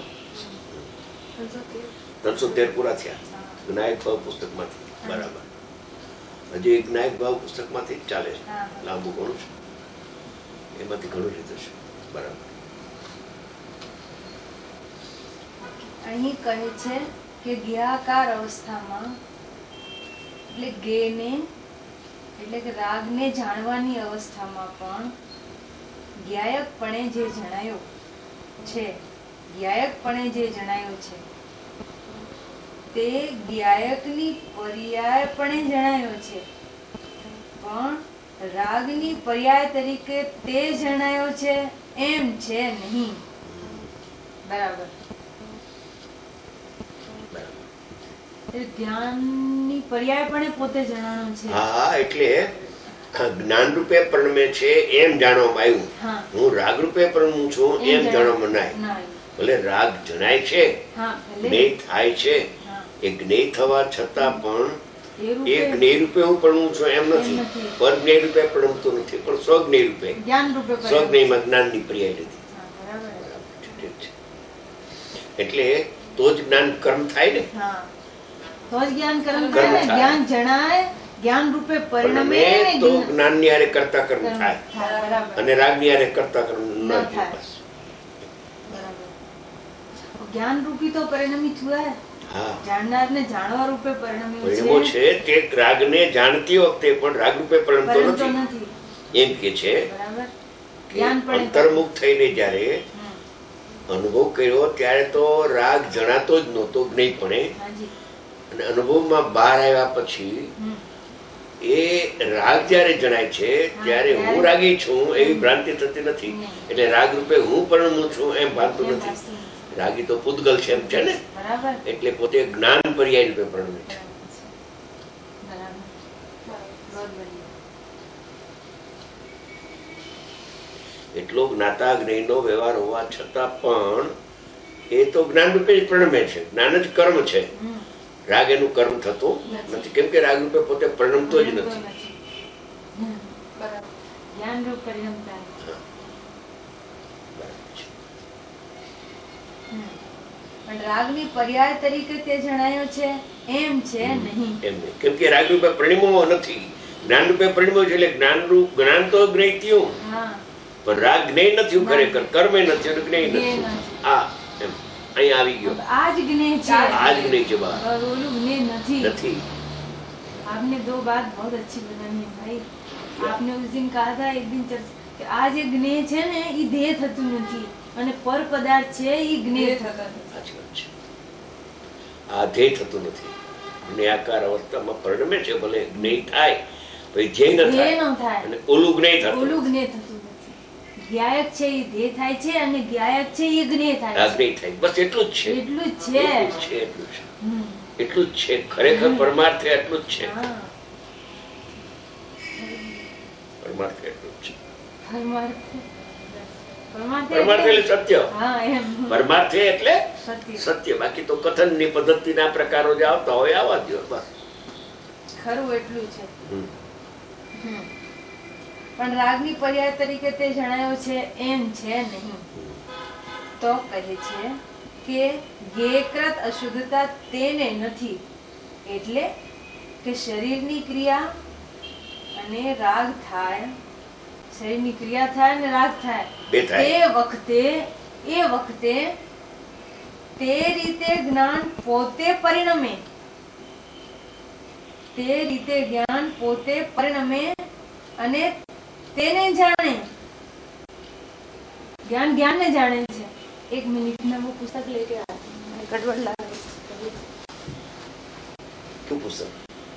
ત્રણસો તેર પૂરા થયા જ્ઞાયક ભાવ પુસ્તક માંથી. બરાબર. હજી એક જ્ઞાયક ભાવ પુસ્તક માંથી ચાલે છે. લાંબુ ઘણું છે, એમાંથી ઘણું લીધું છે. બરાબર. અહીં કહે છે કે જ્ઞાકાર અવસ્થામાં એટલે જ્ઞેયને એટલે કે રાગને જાણવાની અવસ્થામાં પણ જ્ઞાયકપણે જે જણાયો છે જ્ઞાયકપણે જે જણાયો છે તે જ્ઞાયકની પર્યાયપણે જણાયો છે, પણ રાગની પર્યાય તરીકે તે જણાયો છે એમ છે નહીં. બરાબર. જ્ઞાનની પર્યાય પણ પોતે જણાનો છે. હા, એટલે જ્ઞાન રૂપે પરણમે છે એમ જાણવામાં આવ્યું. હું રાગ રૂપે પરણું છું એમ જાણવામાં ના. ભલે રાગ જણાય છે, જ્ઞેય થાય છે, એ જ્ઞેય થવા છતાં પણ એ જ્ઞેય રૂપે હું પરણું છું એમ નથી. પર જ્ઞેય રૂપે પરણતો નથી, પણ સ્વજ્ઞેય રૂપે, સ્વજ્ઞેયમાં જ્ઞાનની પર્યાય નથી. એટલે તો જ જ્ઞાન કર્મ થાય ને. તો જ જ્ઞાન કર્મ થાય. જ્ઞાન જણાય, જ્ઞાન રૂપે પરિણમે તો જ્ઞાન ની હારે કરતા કર્મ થાય, અને રાગ ની હારે કરતા કર્મ ન થાય. જ્ઞાન રૂપી તો પરિણમિત हुआ है. જાણનાર ને જાણવા રૂપે પરિણમ્યો છે. તે રાગ ને જાણતી વખતે પણ રાગ રૂપે પરિણમતો નથી એમ કે છે. અંતર્મુખ થઈને જયારે અનુભવ કર્યો ત્યારે તો રાગ જણાતો જ નહોતો જ્ઞેયપણે, અને અનુભવમાં બહાર આવ્યા પછી એ રાગ જયારે જણાય છે ત્યારે હું રાગી છું એવી ભ્રાંતિ થતી નથી. એટલે રાગ રૂપે હું પરણું છું એમ ભાનતું નથી. રાગી તો પૂતગલ છે એમ છે ને, એટલે પોતે જ્ઞાન પર્યાય રૂપે પરણે છે. એટલો જ્ઞાતા જ્ઞેયનો વ્યવહાર હોવા છતાં પણ એ તો જ્ઞાન રૂપે જ પરણમે છે. જ્ઞાન જ કર્મ છે, રાગ એનું કર્મ થતું નથી. કેમ કે રાગ રૂપે પોતે પરિણમતો જ નથી. પણ રાગની પર્યાય તરીકે તે જણાયો છે એમ છે નહીં. એમ નહીં, કેમ કે રાગ રૂપે પરિણમો નથી, જ્ઞાન રૂપે પરિણમો છે. એટલે જ્ઞાન રૂપ જ્ઞાન તો જ્ઞેય થયું, પણ રાગ જ્ઞેય નથી ખરેખર, કર્મે નથી અને જ્ઞેય નથી. આ એમ અહીં આવી ગયો. आज ज्ञेय છે, आज ज्ञेय છે बात, और वो ज्ञेय नहीं नहीं. आपने दो बात बहुत अच्छी बनानी है भाई. आपने उस दिन कहा था एक दिन कि आज ये ज्ञेय છે ને ઈ દેહ થતું નથી, અને પર પદાર્થ છે ઈ જ્ઞેય થતા નથી. આ ધ્યેય થતું નથી. જ્ઞેયાકાર અવસ્થામાં પરિણમે છે, ભલે જ્ઞેય થાય પછી ધ્યેય ન થાય, અને ઓલું જ્ઞેય થતું ઓલું જ્ઞેય થતું નથી. જ્ઞાયક છે એ ધ્યેય થાય છે, અને જ્ઞાયક છે એ જ્ઞેય થાય છે. જ્ઞેય થાય, બસ એટલું જ છે. એટલું જ છે. એટલું જ છે. એટલું જ છે. ખરેખર પરમાર્થે એટલું જ છે. પરમાર્થે એટલું જ છે. પરમાર્થ એટલે સત્ય. પરમાર્થે એટલે સત્ય. બાકી તો કથન ની પદ્ધતિ ના પ્રકારો જે આવતા હોય આવા દો બસ. ખરું એટલું છે. પણ રાગની પર્યાય તરીકે તે જણાયો છે એમ છે નહીં. તો કહે છે કે ગેયકૃત અશુદ્ધતા તેને નથી. એટલે કે શરીરની ક્રિયા અને રાગ થાય, શરીરની ક્રિયા થાય અને રાગ થાય, તે વખતે એ વખતે તે રીતે જ્ઞાન પોતે પરિણમે, તે રીતે જ્ઞાન પોતે પરિણમે અને તેને જાણે. જ્ઞાન જ્ઞાન ને જાણે છે. એક મિનિટ में वो पुस्तक लेके आती हूँ, गड़बड़ लग रही है. क्यों पुस्तक?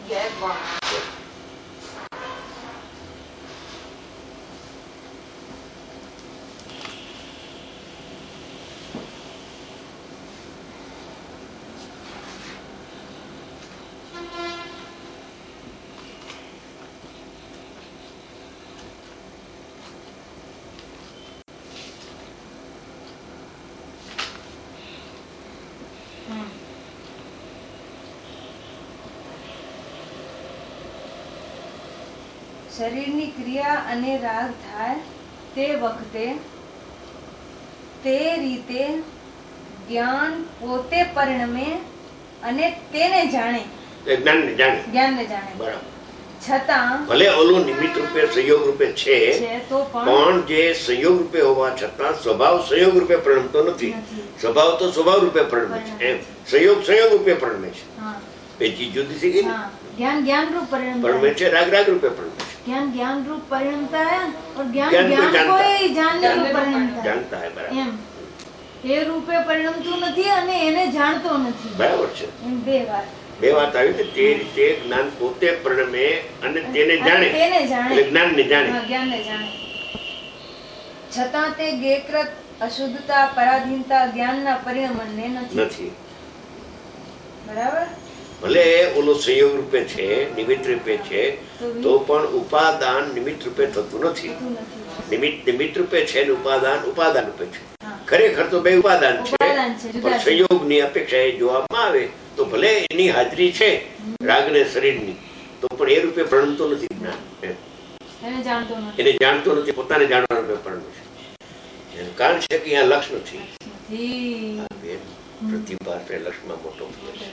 શરીરની ક્રિયા અને રાગ થાય તે વખતે તે રીતે જ્ઞાન પોતે પરિણમે અને તેને જાણે. જ્ઞાનને જાણે. જ્ઞાનને જાણે. બરાબર. છતાં ભલે ઓલું નિમિત્ત રૂપે સંયોગ રૂપે છે, પણ જે સંયોગ રૂપે હોવા છતાં સ્વભાવ સંયોગ રૂપે પરિણમતો નથી. સ્વભાવ તો સ્વભાવ રૂપે પરિણમે છે. એમ સંયોગ સંયોગ રૂપે પરિણમે છે. બે ચીજ જુદી થઈ ગઈ ને. ज्ञान ज्ञान रूप परिणमता है, राग राग रूप परिणमता है. ज्ञान ज्ञान रूप परिणमता है और ज्ञान ज्ञान કોઈ જાણને રૂપ પરિણમતા જાણતા है. बराबर. એમ એ રૂપે પરિણમતું નથી અને એને જાણતો નથી. બરાબર છે. એમ બે વાત. બે વાત આવી કે તે રીતે જ્ઞાન પોતે પરિણમે અને તેને જાણે તેને જાણે એટલે જ્ઞાનને જાણે. હા, જ્ઞાનને જાણે. છતાં તે ગેયકૃત અશુદ્ધતા પરાધીનતા જ્ઞાનના પરિણમને નથી. નથી. બરાબર. ભલે ઓલો સંયોગ રૂપે છે, નિમિત્ત રૂપે છે, તો પણ ઉપાદાન નિમિત્ત રૂપે થતું નથી. થતું નથી. નિમિત્ત નિમિત્ત રૂપે છે ને ઉપાદાન ઉપાદાન રૂપે છે. ખરેખર તો બે ઉપાદાન છે, ઉપાદાન છે, જુદા પણ છે. સંયોગની અપેક્ષા એ જોવામાં આવે તો ભલે એની હાજરી છે રાગ ને શરીરની, તો પણ એ રૂપે પ્રણમતો નથી જ્ઞાન. એમ. એને જાણતો નથી. એને જાણતો નથી, પોતાને જાણવા રૂપે પ્રણમે છે. એનું કારણ છે કે અહીંયા લક્ષ નથી. નથી. આ બેન પ્રતિભાસ એ લક્ષમાં મોટો ફેર છે.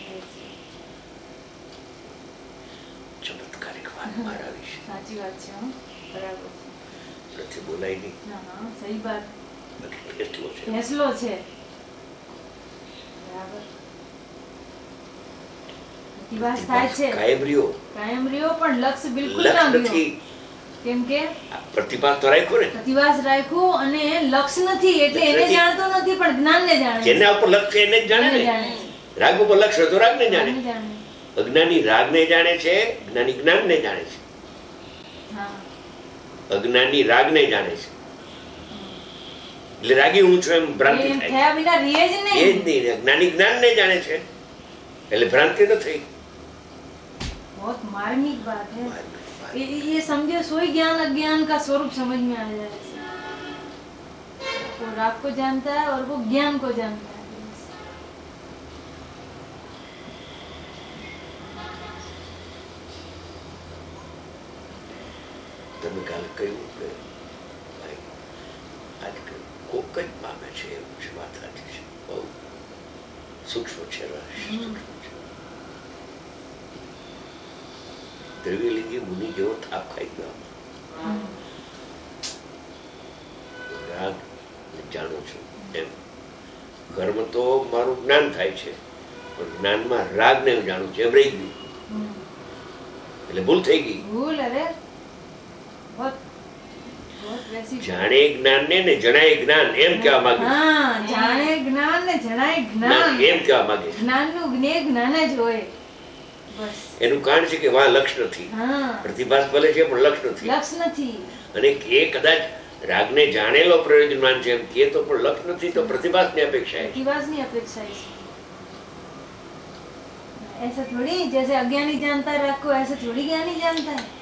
ચમત્કારિક વાત મારા વિશે. સાચી વાત છે. હો. બરાબર છે. નથી બોલાય નહીં. હા, હા, સહી વાત. બાકી ફેસલો છે. ફેસલો છે. બરાબર. પ્રતિભાસ થાય છે. કાયમ રહ્યો. કાયમ રહ્યો પણ લક્ષ્ય બિલકુલ ના લક્ષ ગયો. નથી. કેમ કે પ્રતિભાસ તો રાખ્યો ને. પ્રતિભાસ રાખ્યો અને લક્ષ્ય નથી એટલે એને જાણતો નથી પણ જ્ઞાનને જાણે છે. જેના ઉપર લક્ષ્ય એને જ જાણે ને. રાગ ઉપર લક્ષ્ય તો રાગને જાણે. અજ્ઞાની રાગને જાણે છે, જ્ઞાની જ્ઞાનને જાણે છે. અજ્ઞાની રાગને જાણે છે એટલે રાગી હું છું એમ ભ્રાંતિ થાય. થયા વિના રહે જ નહીં. એ જ નહીં. જ્ઞાની જ્ઞાનને જાણે છે એટલે ભ્રાંતિ ન થઈ. बहुत मार्मिक बात है. ये ये समझे सोई ज्ञान अज्ञान का स्वरूप समझ में आ जाए. वो राग को जानता है और वो ज्ञान को जानता है. તમે કાલ કહ્યું કે ભાઈ આજકાલ કોક જ પામે છે એવું છે. વાત સાચી છે. બહુ સૂક્ષ્મ છે. સૂક્ષ્મ છે. દ્રવ્યલિંગી મુનિ જેવો થાપ ખાઈ ગયો. રાગ જાણું છું એમ. કર્મ તો મારું જ્ઞાન થાય છે પણ જ્ઞાનમાં રાગ ને જાણું છું એમ રહી ગયું એટલે ભૂલ થઈ ગઈ. ભૂલ. અરે જાણે જ્ઞાન ને ને જણાય જ્ઞાન એમ કહેવા માંગે. હા, જાણે જ્ઞાન ને જણાય જ્ઞાન એમ કહેવા માંગે. જ્ઞાન નું જ્ઞેય જ્ઞાન જ હોય. બસ એનું કારણ છે કે વા લક્ષ નથી. પ્રતિભાસ ભલે છે પણ લક્ષ નથી. લક્ષ નથી. અને એ કદાચ રાગને જાણેલો પ્રયોજનવાન છે એમ કે તો પણ લક્ષ નથી તો પ્રતિભાસની અપેક્ષા है. प्रतिभासની अपेक्षा है. ऐसा थोड़ी जैसे अज्ञानी जानता राग को ऐसे थोड़ी ज्ञानी जानता है.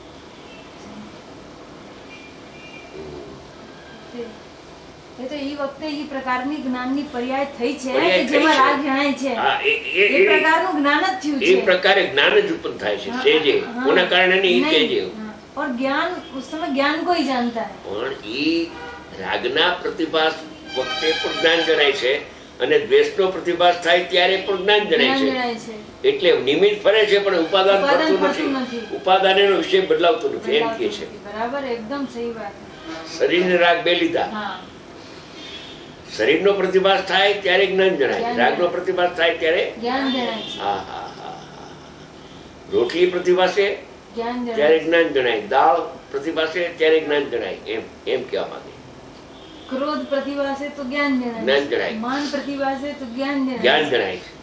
એ તો એ વખતે એ પ્રકારની જ્ઞાનની પર્યાય થઈ છે કે જેમાં રાગ જણાય છે. એ પ્રકારનું જ્ઞાન જ થયું છે. એ પ્રકારે જ્ઞાન જ ઉત્પન્ન થાય છે સેજે. કોના કારણે નહીં સેજે. और ज्ञान उस समय ज्ञान को ही जानता है. પણ એ રાગના પ્રતિભાસ વખતે પણ જ્ઞાન જણાય છે અને દ્વેષનો પ્રતિભાસ થાય ત્યારે પણ જ્ઞાન જણાય છે. એટલે નિમિત્ત ફરે છે પણ ઉપાદાન ફરતું નથી. ઉપાદાન એનો વિષય બદલાવતો નથી એમ કહે છે. બરાબર, એકદમ સહી વાત. શરીરને રાગ બે લીધા. શરીરનો પ્રતિભાસ થાય ત્યારે જ્ઞાન જણાય, રાગનો પ્રતિભાસ થાય ત્યારે જ્ઞાન જણાય. હા હા હા. રોટલી પ્રતિભાસે ત્યારે જ્ઞાન જણાય, દાળ પ્રતિભાસે ત્યારે જ્ઞાન જણાય એમ એમ કહેવા માંગે. ક્રોધ પ્રતિભાસે તો જ્ઞાન જણાય. જ્ઞાન જણાય. માન પ્રતિભાસે તો જ્ઞાન જણાય. જ્ઞાન જણાય છે.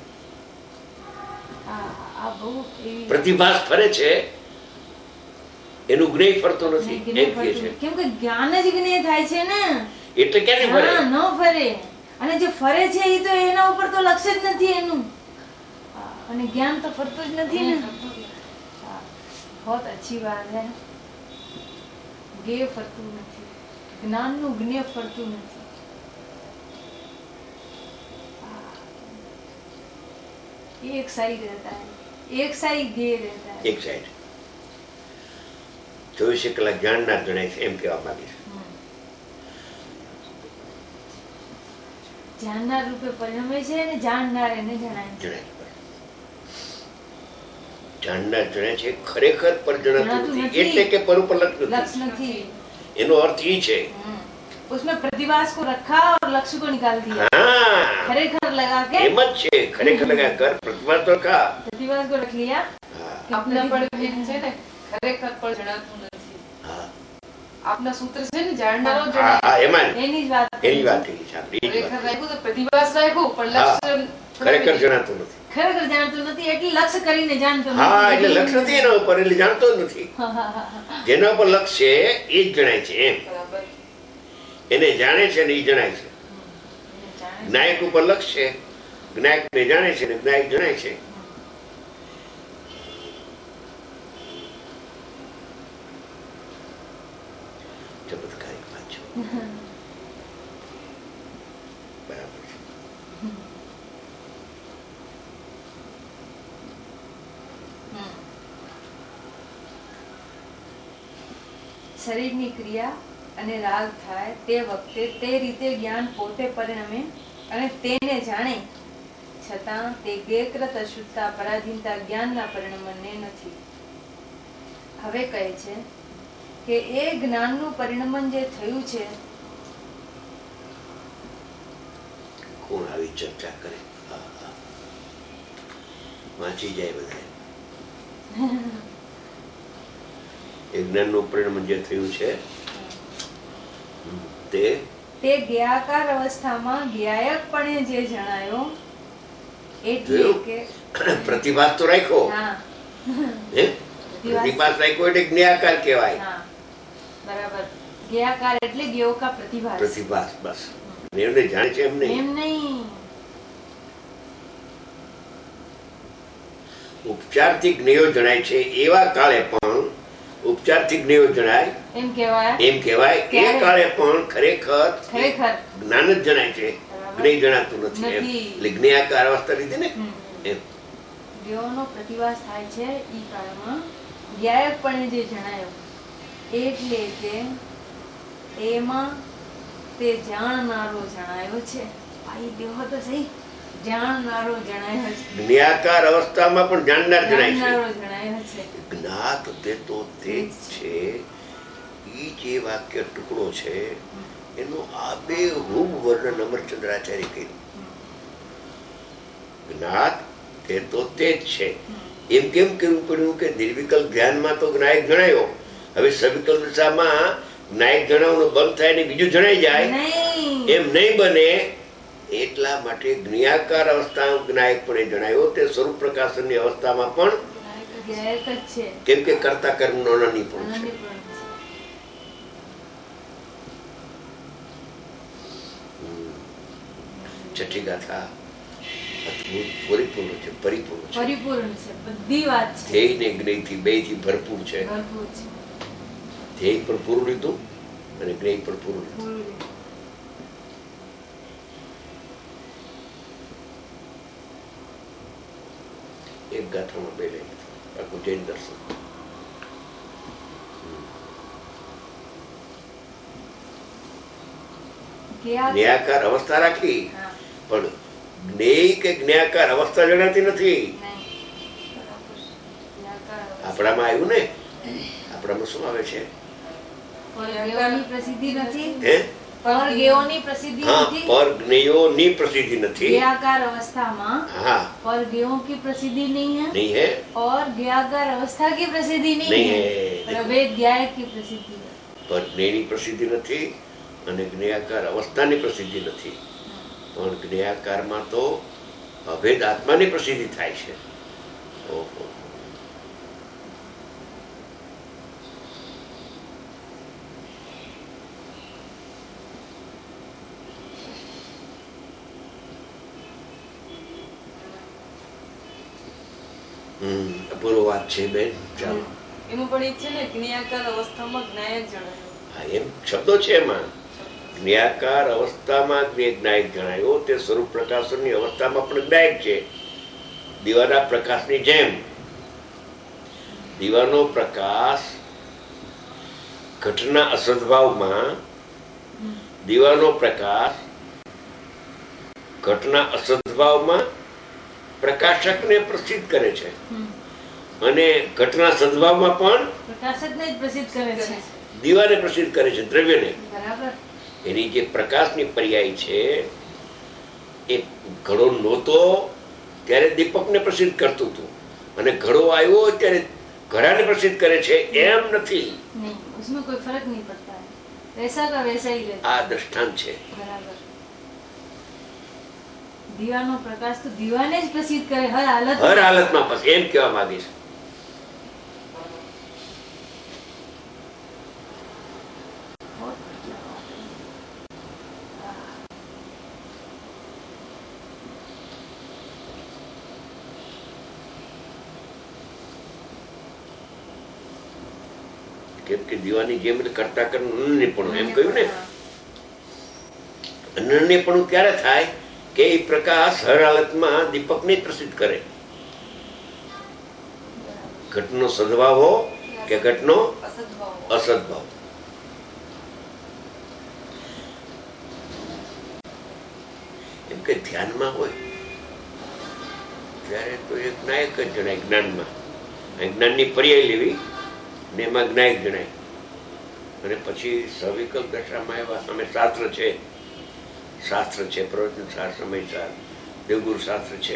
આ બહુ પ્રતિભાસ ફરે છે એનું જ્ઞેય ફરતો નથી એમ કહે છે. કેમ કે જ્ઞાન જ જ્ઞેય થાય છે ને એટલે ક્યાંથી ફરે? હા, ન ફરે. અને જે ફરે છે એ તો એના ઉપર તો લક્ષ્ય જ નથી એનું. અને જ્ઞાન તો ફરતું જ નથી ને. बहुत अच्छी बात है. ज्ञेय फरતું નથી. જ્ઞાનનું જ્ઞેય ફરતું નથી. एक साइड रहता है, एक साइड ज्ञेय रहता है. એક સાઈડ ચોવીસે કલાક જાણનાર જણાય છે એમ કહેવા માંગે છે. જાણનાર રૂપે પરિણમે છે અને જાણનાર એને જણાય છે. જાણનાર જણાય છે ખરેખર પર જણાતું નથી એટલે કે પર ઉપર લક્ષ નથી. એનો અર્થ એ છે उसमें प्रतिभास को रखा और लक्ष्य को निकाल दिया. हाँ, खरेखर लगा के एम ज છે ખરેખર લગા કર प्रतिभास તો રખા. प्रतिभास को रख लिया. આપના પણ બેન છે ને ખરેખર પણ જણાતું નથી. હા, આપના સૂત્ર છે ને જાણનારો જણાય. હા, એમાં એની જ વાત એની વાત છે. ખરેખર રાખ્યું તો प्रतिभास રાખ્યું પણ લક્ષ્ય ખરેખર જણાતું નથી. ખરેખર જાણતો નથી એટલે લક્ષ્ય કરીને જાણતો નથી. હા, એટલે લક્ષ નથી એના ઉપર, એટલે જાણતો જ નથી. જેના ઉપર લક્ષ છે એ જ જણાય છે એમ. બરાબર. એને જાણે છે ને એ જણાય છે. જ્ઞાયક ઉપર લક્ષ છે, જ્ઞાયક ને જાણે છે ને જ્ઞાયક જણાય છે. ચમત્કારિક વાત છે. બરાબર છે. શરીરની ક્રિયા અને રાગ થાય તે વખતે તે રીતે જ્ઞાન પોતે પરિણમે અને તેને જાણે, છતાં તે ગેયકૃત અશુદ્ધતા પરાધીનતા જ્ઞાનના પરિણમને નથી. હવે કહે છે કે એ જ્ઞાનનું પરિણમન જે થયું છે, કોણ આવી ચર્ચા કરે? વાંચી જાય બધા. એ જ્ઞાનનું પરિણમન જે થયું છે તે તે જ્ઞાકાર અવસ્થામાં જ્ઞાયકપણે જે જણાયો, એટલે કે પ્રતિભાસ તો રાખ્યો. હા, હે? પ્રતિભાસ રાખ્યો એટલે જ્ઞાકાર કહેવાય. હા, બરાબર. જ્ઞાકાર એટલે જ્ઞેય કા પ્રતિભાસ. પ્રતિભાસ, બસ. એને જાણે છે એમ નહીં. એમ નહીં. ઉપચારથી જ્ઞેયો જણાય છે એવા કાળે પણ ઉપચારથી જ્ઞેયો જણાય એમ કહેવાય એમ કહેવાય. એ કાળે પણ ખરેખર ખરેખર જ્ઞાન જ જણાય છે, જ્ઞેય જણાતું નથી એમ. નથી. એટલે જ્ઞેયાકાર અવસ્થા લીધી ને એમ. જ્ઞેયનો પ્રતિભાસ થાય છે ઈ કાળમાં જ્ઞાયકપણે જે જણાયો, એટલે કે એમાં તે જાણનારો જણાયો છે. ભાઈ દેહો તો સહી, જાણનારો જણાયો છે. જ્ઞેયાકાર અવસ્થામાં પણ જાણનાર જણાય જાણનારો છે. જણાયો છે. જ્ઞાત તે તો તે જ છે. ઈ જે વાક્ય ટુકડો છે એનું આબેહૂબ વર્ણન અમરચંદ્રાચાર્ય કર્યું. જ્ઞાત તે તો તે જ છે. એમ કેમ કરવું પડ્યું કે નિર્વિકલ્પ ધ્યાનમાં તો જ્ઞાયક જણાયો, હવે સવિકલ્પ દશામાં જ્ઞાયક જણાવવાનું બંધ થાય ને બીજું જણાઈ જાય એમ નહીં બને. એટલા માટે જ્ઞેયાકાર અવસ્થામાં જ્ઞાયકપણે જણાયો તે સ્વરૂપ પ્રકાશનની અવસ્થામાં પણ જ્ઞાયક જ છે. કેમ કે કર્તા કર્મનો અનન્યપણું છે. છઠ્ઠી ગાથા અદ્ભુત પરિપૂર્ણ છે, પરિપૂર્ણ છે, પરિપૂર્ણ છે. બધી વાત છે. ધ્યેય ને જ્ઞેયથી બેયથી ભરપૂર છે. ભરપૂર છે. ધ્યેય પણ પૂરું લીધું અને જ્ઞેય પણ પૂરું લીધું. પૂરું લીધું. એક ગાથામાં બે લઈ લીધું આખું જૈન દર્શન. જ્ઞેયાકાર અવસ્થા રાખી પણ જ્ઞેય કે જ્ઞેયાકાર અવસ્થા જણાતી નથી. આપણામાં આવ્યું ને, આપણામાં શું આવે છે? પરજ્ઞેયોની પ્રસિદ્ધિ નથી. હે? પરજ્ઞેયોની પ્રસિદ્ધિ હા, નથી. પરજ્ઞેયોની પ્રસિદ્ધિ નથી. ज्ञाकार अवस्था में हाँ परज्ञेयों की प्रसिद्धि नहीं है, नहीं है, और ज्ञाकार अवस्था की प्रसिद्धि नहीं, नहीं है, है। प्रभेद ज्ञायक की प्रसिद्धि है. પરજ્ઞેયની પ્રસિદ્ધિ નથી અને જ્ઞેયાકાર અવસ્થાની પ્રસિદ્ધિ નથી, પણ જ્ઞેયાકારમાં તો અભેદ આત્માની પ્રસિદ્ધિ થાય છે. ઓહો, હમ અપૂર્વ વાત છે બેન. ચાલો, એમાં પણ એક છે ને જ્ઞેયાકાર અવસ્થામાં જ્ઞાયક જણાયો. હા, એમ શબ્દો છે એમાં. જ્ઞેયાકાર અવસ્થામાં જ્ઞાયક જણાયો તે સ્વરૂપ પ્રકાશનની અવસ્થામાં પણ જ્ઞાયક છે. દીવાના પ્રકાશની જેમ દીવાનો પ્રકાશ ઘટના અસદભાવમાં દીવાનો પ્રકાશ ઘટના અસદભાવમાં પ્રકાશકને પ્રસિદ્ધ કરે છે અને ઘટના સદભાવમાં પણ પ્રકાશકને જ પ્રસિદ્ધ કરે છે, દીવાને પ્રસિદ્ધ કરે છે, દ્રવ્યને. બરાબર. એની જે પ્રકાશની પર્યાય છે એ ઘડો નહોતો ત્યારે દીપકને પ્રસિદ્ધ કરતું હતું અને ઘડો આવ્યો ત્યારે ઘડાને પ્રસિદ્ધ કરે છે એમ નથી. नहीं, उसमें कोई फर्क नहीं पड़ता है, वैसा का वैसा ही रहता है. આ દ્રષ્ટાંત છે. बराबर. દીવાનો પ્રકાશ તો દીવાને જ પ્રસિદ્ધ કરે હર હાલત હર હાલતમાં. પછી એમ કહેવા માંગીશ. કેમ કે દીવાની જેમ કરતા કરતા અનન્યપણું એમ કહ્યું ને. અનન્યપણું ક્યારે થાય કે એ પ્રકાશ હર હાલતમાં દીપકને પ્રસિદ્ધ કરે. ઘટનો સદભાવ હો કે ઘટનો અસદભાવ. એમ કે ધ્યાનમાં હોય ત્યારે તો એક નાયક જ જણાય જ્ઞાનમાં. જ્ઞાનની પર્યાય લેવી ને એમાં જ્ઞાયક જણાય. અને પછી સવિકલ્પ દશામાં એવા અમે શાસ્ત્ર છે શાસ્ત્ર છે પ્રવચન સાર, સમય સાર, દેવગુરુ શાસ્ત્ર છે.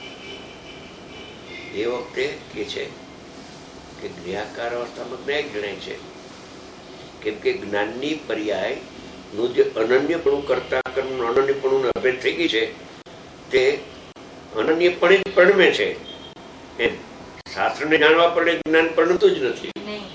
એ વખતે કે છે કે જ્ઞાકાર અવસ્થામાં જ્ઞાયક જણાય છે. કેમ કે જ્ઞાનની પર્યાય નું જે અનન્યપણું કરતા કરનું અનન્યપણું અભેદ થઈ ગઈ છે તે અનન્યપણે જ પરિણમે છે. એમ શાસ્ત્રને જાણવા પડે જ્ઞાન પરિણમતું જ નથી.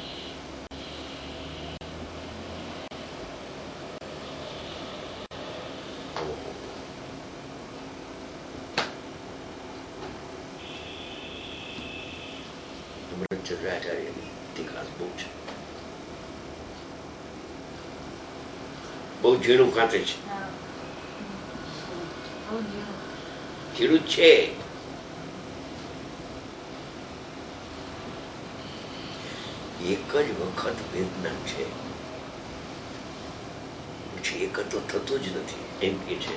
ચંદ્રાચાર્યની ઇતિહાસ બહુ છે, બહુ ઝીણું કાંતે છે. ઝીણું છે. એક જ વખત વેદના છે પછી એકત્ર થતું જ નથી એમ કે છે.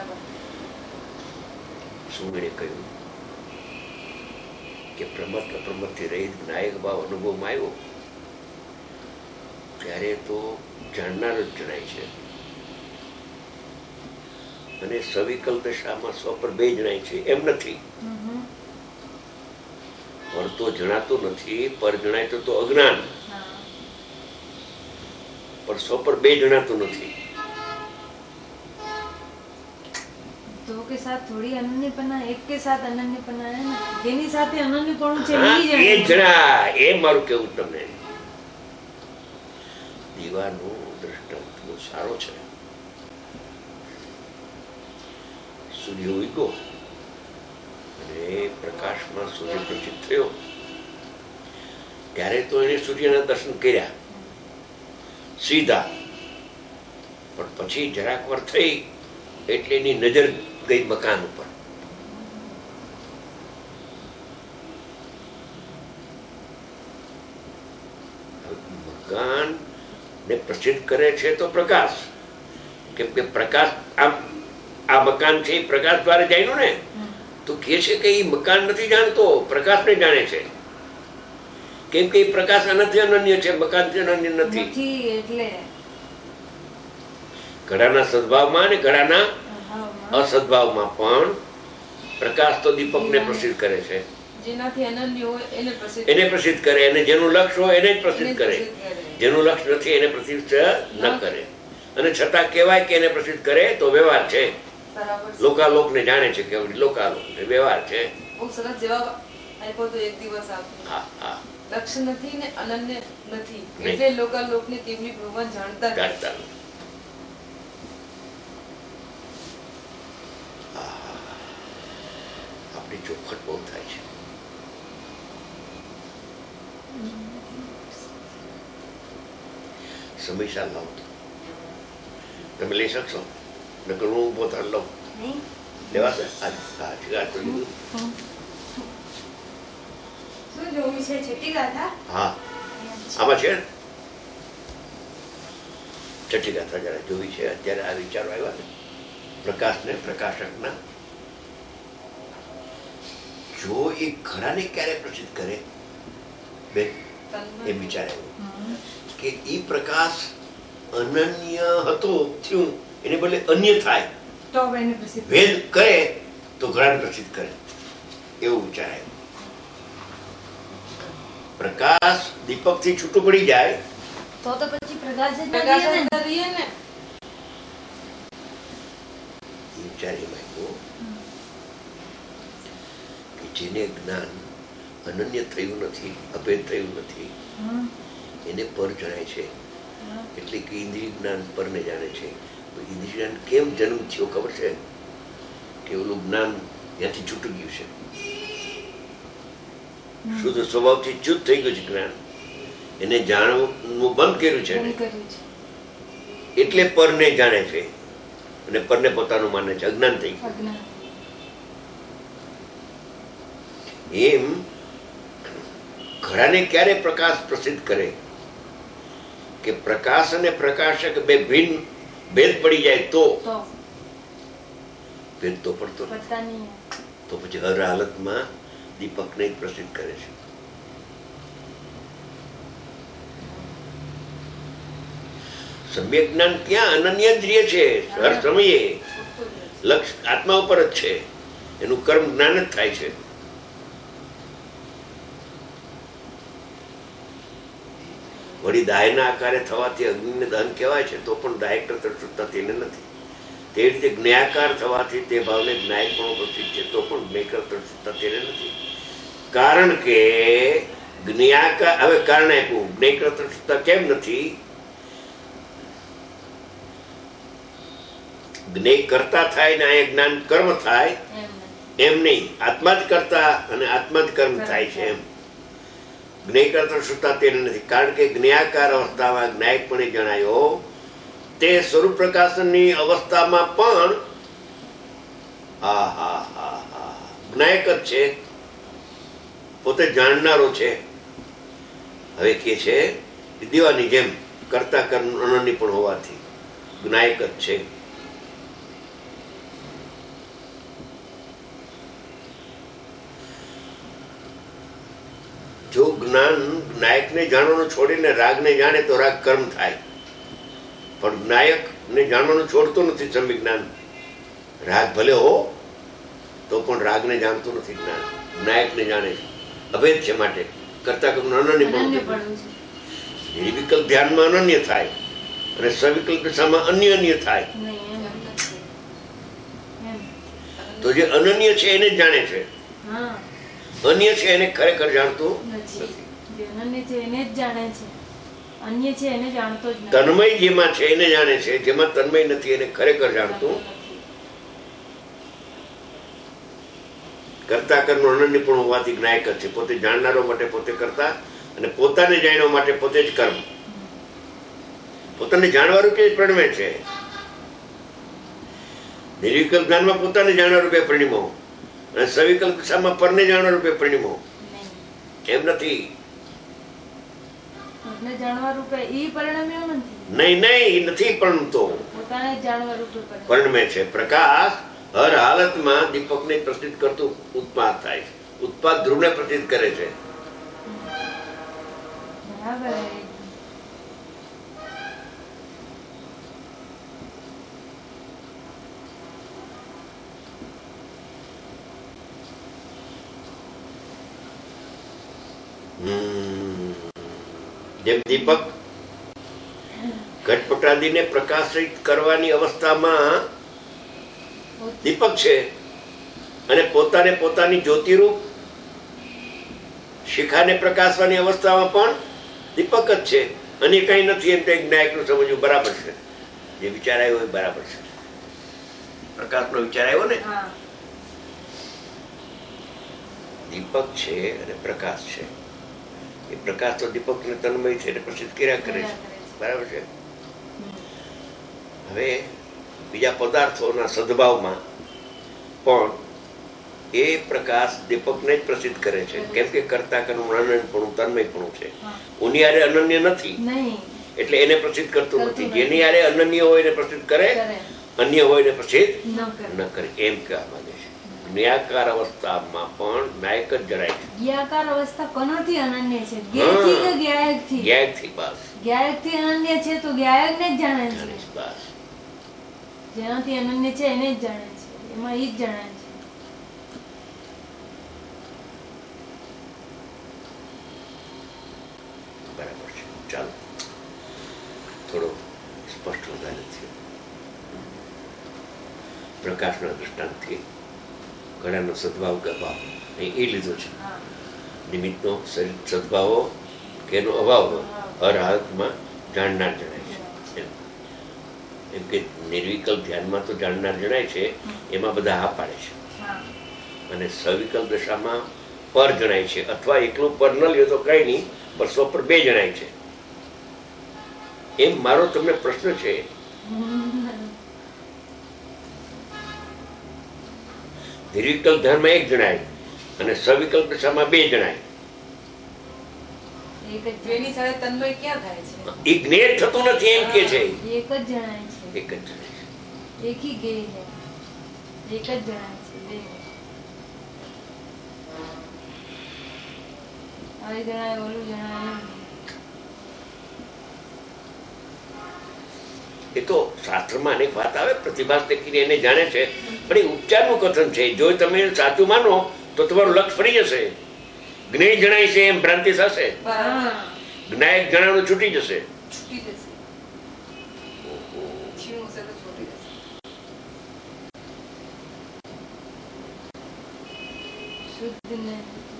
સુમીણે કહ્યું કે પ્રમત અપ્રમતથી રહિત જ્ઞાયક ભાવ અનુભવમાં આવ્યો ત્યારે તો જાણનાર જ જણાય છે. અને સવિકલ્પ દશામાં સ્વ પર બે જણાય છે એમ નથી. પર તો જણાતો નથી, પર જણાય તો તો અજ્ઞાન, પર સ્વ પર બે જણાતું નથી. दो के साथ थोड़ी अनन्यपना, एक के साथ अनन्यपना है ना. જેની સાથે અનન્યપણું છે એ જણા. એ મારું કેવું તમને. દીવાનો દ્રષ્ટાંત બહુ સારો છે. સૂર્ય ઉગ્યો અને પ્રકાશમાં સૂર્ય પ્રચિત થયો ત્યારે તો એને સૂર્યના દર્શન કર્યા સીધા. પણ પછી જરાક વાર થઈ એટલે એની નજર ગઈ મકાન ઉપર. મકાન ને પ્રસિદ્ધ કરે છે તો પ્રકાશ. કેમ કે પ્રકાશ આમ આ મકાન છે એ પ્રકાશ દ્વારા જાય ને તો કે છે કે એ મકાન નથી જાણતો, પ્રકાશને જાણે છે. કેમ કે એ પ્રકાશ આનાથી અનન્ય છે, મકાનથી અનન્ય નથી. એટલે ઘડાના સદભાવમાં અને ઘડાના અસદભાવમાં પણ પ્રકાશ તો દીપકને પ્રસિદ્ધ કરે છે. જેનાથી અનન્ય હોય એને પ્રસિદ્ધ એને પ્રસિદ્ધ કરે. અને જેનું લક્ષ્ય હોય એને જ પ્રસિદ્ધ કરે. જેનું લક્ષ્ય નથી એને પ્રસિદ્ધ ન કરે. અને છતાં કહેવાય કે એને પ્રસિદ્ધ કરે તો વ્યવહાર છે. લોકાલોકને જાણે છે કે લોકાલોક વ્યવહાર છે. બહુ સરસ જવાબ આપ્યો તો એક દિવસ આપને. હા હા. લક્ષ્ય નથી ને અનન્ય નથી એટલે લોકાલોકને કેવલી ભગવાન જાણતા જાણતા આપણી ચોખટ બહુ થાય છે. સમયસર લાવો તમે લઈ શકશો? નકર હું ઉભો થાય લઉં. લેવાશે? હા તો લીધું. શું જોવું છે? છઠ્ઠી ગાથા? હા આમાં છે છઠ્ઠી ગાથા જરા જોવી છે. અત્યારે આ વિચારો આવ્યા ને પ્રકાશને પ્રકાશકના. જો એ ઘડાને ક્યારે પ્રસિદ્ધ કરે બે એ વિચાર આવ્યો કે એ પ્રકાશ અનન્ય હતો થયું એને બદલે અન્ય થાય તો એને પ્રસિદ્ધ ભેદ કરે તો ઘડાને પ્રસિદ્ધ કરે એવો વિચાર આવ્યો. પ્રકાશ દીપક થી છૂટું પડી જાય તો તો પછી પ્રકાશ જ પ્રકાશ નથી કરીએ ને. એ વિચાર એમાં આવ્યો જેને જ્ઞાન અનન્ય થયું નથી, અભેદ થયું નથી, એને પર જણાય છે. એટલે કે ઇન્દ્રિય જ્ઞાન પરને જાણે છે. ઇન્દ્રિય જ્ઞાન કેમ જન્મ થયો ખબર છે? કે ઓલું જ્ઞાન ત્યાંથી છૂટી ગયું છે, શુદ્ધ સ્વભાવથી ચૂત થઈ ગયું છે જ્ઞાન, એને જાણવું બંધ કર્યું છે એટલે પરને જાણે છે અને પરને પોતાનું માને છે, અજ્ઞાન થઈ ગયું. એમ ઘડાને ક્યારે પ્રકાશ પ્રસિદ્ધ કરે કે પ્રકાશ અને પ્રકાશક બે ભિન્ન ભેદ પડી જાય તો ભેદ તો પડતો તો પછી હર હાલતમાં દીપકને જ પ્રસિદ્ધ કરે છે. સમ્યક જ્ઞાન ત્યાં અનન્ય જ રહે છે, હર સમયે લક્ષ આત્મા ઉપર જ છે, એનું કર્મ જ્ઞાન જ થાય છે. વળી દાયના આકારે થવાથી અગ્નિને દહન કહેવાય છે, તો પણ દાયક તટસ્થતા તેને નથી. તે રીતે જ્ઞાકાર થવાથી તે ભાવને જ્ઞાયક પણ પ્રસિદ્ધ છે, તો પણ જ્ઞેયકર તટસ્થતા તેને નથી. કારણ કે જ્ઞાકાર, હવે કારણ આપ્યું, જ્ઞેયકર તટસ્થતા કેમ નથી? જ્ઞેય કરતા થાય ને અહીંયા જ્ઞાન કર્મ થાય એમ નહીં, આત્મા જ કરતા અને આત્મા જ કર્મ થાય છે એમ. જ્ઞેયકર તટસ્થતા તેને નથી. કારણ કે જ્ઞાકાર અવસ્થામાં જ્ઞાયકપણે જણાયો તે સ્વરૂપ પ્રકાશનની અવસ્થામાં પણ હા હા હા હા જ્ઞાયક જ છે, પોતે જાણનારો છે. હવે કે છે દીવાની જેમ કરતા કર્મ અનન્ય પણ હોવાથી જ્ઞાયક જ છે. જો જ્ઞાન નાયકને જાણવાનું છોડીને રાગને જાણે તો રાગ કર્મ થાય, પણ નાયકને જાણવાનું છોડતું નથી. સમ્યક જ્ઞાન રાગ ભલે હો તો પણ રાગને જાણતું નથી. જ્ઞાન નાયકને જાણે છે, અભેદ છે, માટે કરતા કર્મ અનન્ય પણ નિર્વિકલ્પ ધ્યાનમાં અનન્ય થાય અને સવિકલ્પ દિશામાં અન્ય અન્ય થાય. તો જે અનન્ય છે એને જ જાણે છે, અન્ય છે એને ખરેખર જાણતું નથી. તન્મય જેમાં છે એને જાણે છે, જેમાં તન્મય નથી એને ખરેખર જાણતું. કરતા કર્મ અનન્ય પણ હોવાથી જ્ઞાયક છે, પોતે જાણનારો માટે પોતે કરતા અને પોતાને જાણવા માટે પોતે જ કર્મ. પોતાને જાણવા રૂપે જ પરિણમે છે. નિર્વિકલ્પ જ્ઞાનમાં પોતાને જાણવા રૂપે પરિણમો અને સવિકલ્પ દિશામાં પરને જાણવા રૂપે પરિણમો એમ નથી. નહીં નહીં નથી પરિણમતો, પરિણમે છે. પ્રકાશ હર હાલતમાં દીપકને પ્રસિદ્ધ કરતું ઉત્પાદ થાય છે. ઉત્પાદ ધ્રુવને પ્રસિદ્ધ કરે છે. જેમ દીપક ઘટપટાદીને પ્રકાશિત કરવાની અવસ્થામાં દીપક છે અને પોતાને પોતાની જ્યોતિરૂપ શિખાને પ્રકાશવાની અવસ્થામાં પણ દીપક જ છે, અને કઈ નથી. એમ કઈ જ્ઞાયકનું સમજવું બરાબર છે. જે વિચાર આવ્યો એ બરાબર છે. પ્રકાશનો વિચાર આવ્યો ને, દીપક છે અને પ્રકાશ છે. એ પ્રકાશ તો દીપક ને તન્મય છે એટલે પ્રસિદ્ધ કર્યા કરે છે, બરાબર છે. હવે બીજા પદાર્થોના સદભાવમાં પણ એ પ્રકાશ દીપકને જ પ્રસિદ્ધ કરે છે, કેમ કે કરતા કર્મ અનન્યપણું તન્મયપણું છે. ઉની હારે અનન્ય નથી એટલે એને પ્રસિદ્ધ કરતું નથી. જેની હારે અનન્ય હોય એને પ્રસિદ્ધ કરે, અન્ય હોય એને પ્રસિદ્ધ ન કરે, એમ કહેવા માંગે છે. જ્ઞાકાર અવસ્થામાં પણ નાયક જ જણાય છે. જ્ઞાકાર અવસ્થા કોનાથી અનન્ય છે? જ્ઞેયથી કે જ્ઞાયકથી? જ્ઞાયકથી. બસ જ્ઞાયકથી અનન્ય છે તો જ્ઞાયકને જ જાણે છે. બસ જેનાથી અનન્ય છે એને જ જાણે છે, એમાં ઈ જ જાણે છે. બરાબર છે. ચાલો થોડો સ્પષ્ટ વધારે થયો પ્રકાશના દૃષ્ટાંતથી. ઘડાનો સદભાવ કે અભાવ એ લીધો છે. હા નિમિત્તનો સદભાવો કે એનો અભાવ હોય હર હાલતમાં જાણનાર જણાય છે. એમ એમ કે નિર્વિકલ્પ ધ્યાનમાં તો જાણનાર જણાય છે, એમાં બધા હા પાડે છે. હા અને સવિકલ્પ દશામાં પર જણાય છે, અથવા એકલું પર ન લ્યો તો કઈ નહીં, પણ સો પર બે જણાય છે. એમ મારો તમને પ્રશ્ન છે. નિર્વિકલ્પ ધ્યાનમાં એક જણાય અને સવિકલ્પ દશામાં બે જણાય. એક જ જેની સાથે તન્મય ક્યાં થાય છે? એ જ્ઞેય થતું નથી એમ કે છે. એક જ જણાય છે. એક જ જણાય છે. એક ही गेय है. એક જ જણાય છે, બે નહીં. આ જણાય ઓલું જણાય એમ. એ તો શાસ્ત્રમાં અનેક વાત આવે, પ્રતિભાસ દેખીને એને જાણે છે, પણ એ ઉપચારનું કથન છે. જો તમે સાચું માનો તો તમારું લક્ષ ફરી જશે. જ્ઞેય જણાય છે એમ ભ્રાંતિ થશે, જ્ઞાયક જણાનું છૂટી જશે. છૂટી જશે. છીણું હશે તો છૂટી જશે. શુદ્ધ ને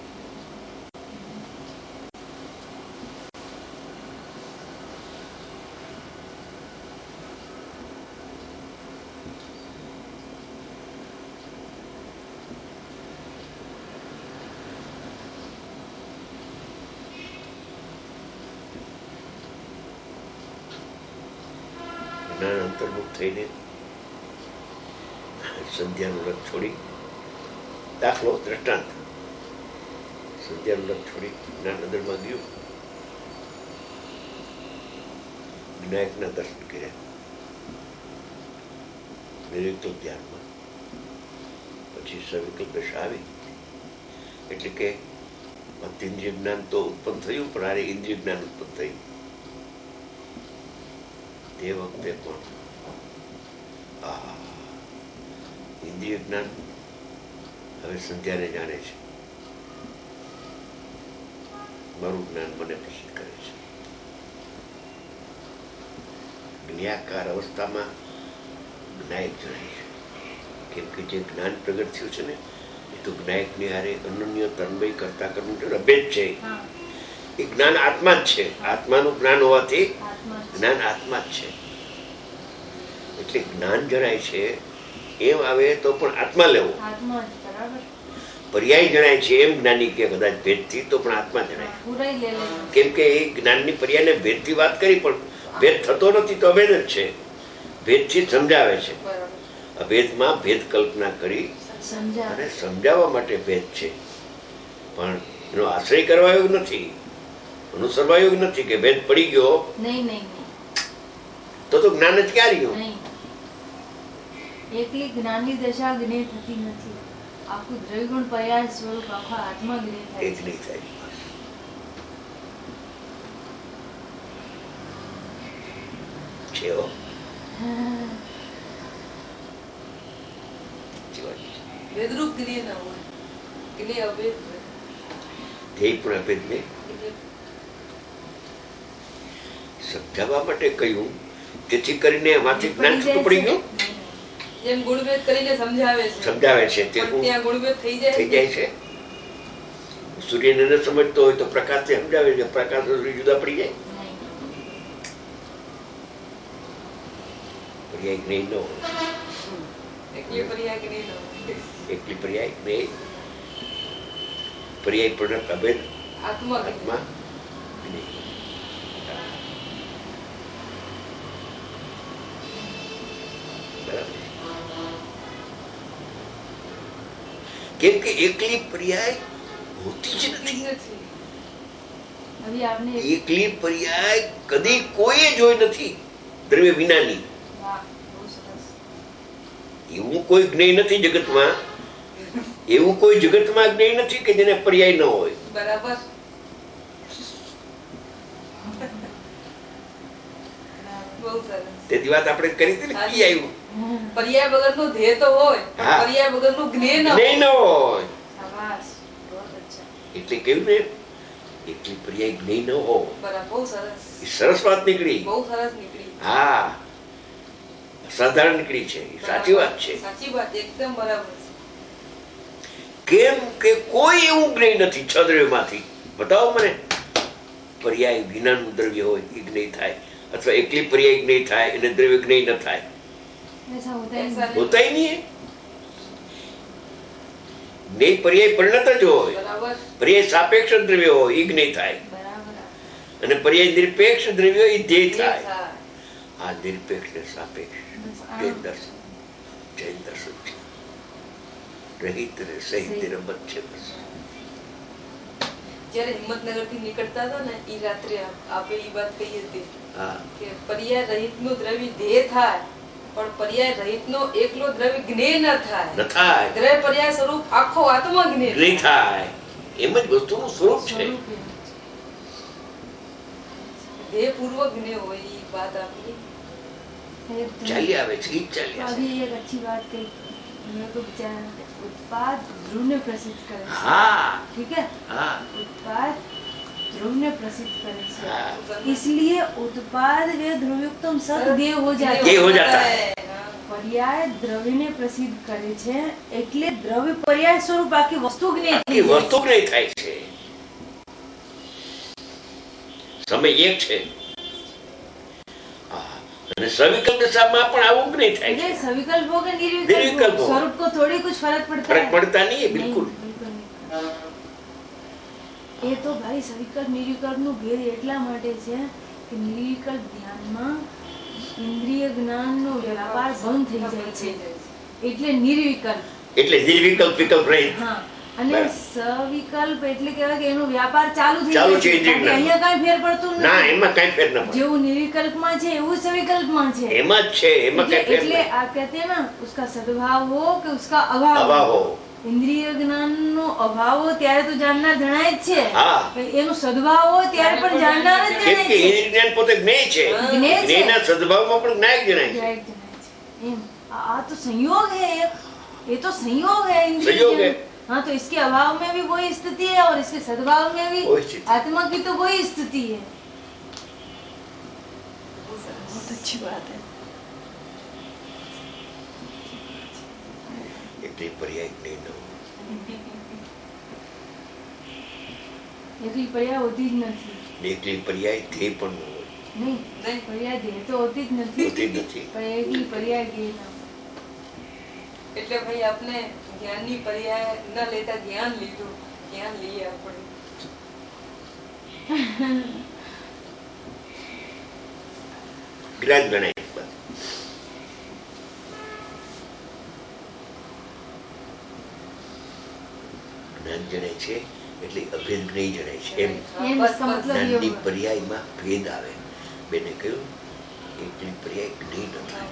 જ્ઞાન અંતર્મુખ થઈને સંધ્યાનું લક્ષ છોડી, દાખલો દ્રષ્ટાંત, સંધ્યાનું લક્ષ છોડી જ્ઞાન અંદરમાં ગયું, જ્ઞાયકના દર્શન કર્યા નિર્વિકલ્પ ધ્યાનમાં, પછી સવિકલ્પ દશા આવી. એટલે કે ઇન્દ્રિય જ્ઞાન તો ઉત્પન્ન થયું, પણ આ ઇન્દ્રિય જ્ઞાન ઉત્પન્ન થયું. તે વખતે પણ આ ઇન્દ્રિય જ્ઞાન હવે સંધ્યાને જાણે છે. મારું જ્ઞાન મને પ્રસિદ્ધ કરે છે. જ્ઞાકાર અવસ્થામાં જ્ઞાયક જણાય છે. કેમ કે જે જ્ઞાન પ્રગટ થયું છે ને, એ તો જ્ઞાયકની હારે અનન્ય તન્મય કરતા કરવું છે, અભેદ છે. એ જ્ઞાન આત્મા જ છે. આત્માનું જ્ઞાન હોવાથી જ્ઞાન આત્મા જ છે. એટલે જ્ઞાન જણાય છે એમ આવે તો પણ આત્મા લેવો. પર્યાય જણાય છે એમ જ્ઞાની કે કદાચ ભેદથી, તો પણ આત્મા જણાય. કેમ કે એ જ્ઞાનની પર્યાયને ભેદથી વાત કરી, પણ ભેદ થતો નથી તો અભેદ જ છે. ભેદથી સમજાવે છે. અભેદમાં ભેદ કલ્પના કરી અને સમજાવવા માટે ભેદ છે, પણ એનો આશ્રય કરવા યોગ નથી, અનુસરવા યોગ નથી. કે ભેદ પડી ગયો તો તો જ્ઞાન જ ક્યાં રહ્યું? એકલી જ્ઞાનની દશા જ્ઞેય થતી નથી. આખું દ્રવ્યગુણ પર્યાય સ્વરૂપ આખા આત્મા જ્ઞેય થાય છે. જ્ઞેય થાય છે. વેદરૂપ જ્ઞેય ન હોય, જ્ઞેય અભેદ હોય. ધ્યેય પણ અભેદ ને સમજાવવા માટે કહ્યું, તેથી કરીને એમાંથી જ્ઞાન છૂટું પડી ગયું. જેમ ગુણભેદ કરીને સમજાવે છે, સમજાવે છે તે ત્યાં ગુણભેદ થઈ જાય થઈ જાય છે. સૂર્યને ન સમજતો હોય તો પ્રકાશથી સમજાવે છે, પ્રકાશ જુદા પડી જાય. પર્યાય જ્ઞેય ન હોય. એકલી પર્યાય જ્ઞેય ન હોય. એકલી પર્યાય જ્ઞેય, પર્યાય પ્રગટ અભેદ આત્મા આત્મા જ્ઞેય. કેમ કે એકલી પર્યાય હોતી જ નથી. એકલી પર્યાય કદી કોઈ જોઈ નથી દ્રવ્ય વિનાની. એવું કોઈ જ્ઞેય નથી જગતમાં, એવું કોઈ જગતમાં જ્ઞેય નથી કે જેને પર્યાય ન હોય. બરાબર. તેથી વાત આપણે કરી હતી ને, કી આવ્યું પર્યાય વગરનું ધ્યેય તો હોય, પણ પર્યાય વગરનું જ્ઞેય ન હોય. શાબાશ, બહુત અચ્છા. એટલે કેવું ને, એટલી પર્યાય જ્ઞેય ન હોય. બરાબર, બહુ સરસ. એ સરસ વાત નીકળી. બહુ સરસ નીકળી. હા, સાધારણ નીકળી છે, સાચી વાત છે. સાચી વાત, એકદમ બરાબર. કેમ કે કોઈ એવું જ્ઞેય નથી છ દ્રવ્યમાંથી. બતાવો મને પર્યાય વિનાનું દ્રવ્ય હોય એ જ્ઞેય થાય, અથવા એકલી પર્યાય જ્ઞેય થાય એને દ્રવ્ય જ્ઞેય ન થાય. હોતા નહીં. જ્ઞેય પર્યાય પરિણત જ હોય, પર્યાય સાપેક્ષ દ્રવ્ય હોય એ જ્ઞેય થાય, અને પર્યાય નિરપેક્ષ દ્રવ્ય એ ધ્યેય થાય. આ નિરપેક્ષ ને સાપેક્ષ જૈન દર્શન, જૈન દર્શન છે. રહિત ને સહિત રમત છે. બસ જયારે હિંમતનગર થી નીકળતા હતા ને ઈ રાત્રે આપે ઈ વાત કહી હતી કે પર્યાય રહિત નું દ્રવ્ય ધ્યેય થાય, પણ પર્યાય રહિત નો એકલો દ્રવ્ય જ્ઞેય ન થાય. ન થાય. દ્રવ્ય પર્યાય સ્વરૂપ આખો આત્મા જ્ઞેય થાય. એમ જ વસ્તુનું સ્વરૂપ છે. ધ્યેય પૂર્વક જ્ઞેય હોય ઈ વાત આપી ચાલી આવે છે. ચાલી આવે. अभी एक अच्छी बात कही मेरे को विचार उत्पाद ध्रुव ने प्रसिद्ध करे. हाँ ठीक है. हाँ उत्पाद ध्रुव ने प्रसिद्ध करे हाँ. इसलिए उत्पाद वे ध्रुवयुक्तम सत देह हो जाता है. हो जाता है. पर्याय द्रव्य ने प्रसिद्ध करे છે એટલે દ્રવ્ય પર્યાય સ્વરૂપ આખી વસ્તુ જ્ઞેય થઈ જાય છે. વસ્તુ જ્ઞેય થાય છે. સમય એક છે. અને સવિકલ્પ દશામાં પણ આવું જ્ઞેય થાય છે. सविकल्प हो गए निर्विकल्प हो, स्वरूप को थोड़ी कुछ फर्क पड़ता फर्क पड़ता नहीं है. बिल्कुल એ તો ભાઈ સવિકલ્પ નિર્વિકલ્પ નું ભેદ એટલા માટે છે કે નિર્વિકલ્પ ધ્યાનમાં ઇન્દ્રિય જ્ઞાનનો વ્યાપાર બંધ થઈ જાય છે એટલે નિર્વિકલ્પ. એટલે નિર્વિકલ્પ વિકલ્પ રહિત. હા, અને સવિકલ્પ એટલે કહેવાય કે એનો વ્યાપાર ચાલુ થઈ ચાલુ છે. અહીંયા કઈ ફેર પડતું નથી. ના, એમાં કઈ ફેર ન પડે. જેવું નિર્વિકલ્પમાં છે એવું સવિકલ્પમાં છે. એમાં જ છે. એમાં કઈ ફેર એટલે આ કહેતે हैं ना उसका सद्भाव हो कि उसका अभाव अभाव हो. ઇન્દ્રિય જ્ઞાનનો અભાવ હોય ત્યારે તો જાણનાર જણાય જ છે. હા, એનો સદ્ભાવ હોય ત્યારે પણ જાણનાર જ જણાય છે. કે ઇન્દ્રિય જ્ઞાન પોતે જ્ઞેય છે. જ્ઞેયના સદ્ભાવમાં પણ જ્ઞાયક જણાય છે. એમ આ તો संयोग है. ये तो संयोग है. संयोग है. हाँ, तो इसके अभाव में भी वही स्थिति है और इसके सद्भाव में भी आत्मा की तो वही स्थिति है. बहुत अच्छी बात है. એટલે પર્યાય જ્ઞેય ન હોય. એકલી પર્યાય હોતી જ નથી. એકલી પર્યાય ધ્યેય પણ ન હોય. નહીં, પર્યાય ધ્યેય તો હોતી જ નથી. હોતી જ નથી. પણ એકલી પર્યાય ધ્યેય ના હોય. એટલે ભાઈ આપણે જ્ઞાનની પર્યાય ન લેતા જ્ઞાન લીધું. જ્ઞાન લઈએ આપણે. જ્ઞાન ગણાય. જ્ઞાન જણાય છે એટલે અભેદ જ્ઞેય જણાય છે. એમ જ્ઞાનની પર્યાયમાં ભેદ આવે. બેને કહ્યું એકલી પર્યાય જ્ઞેય ન થાય.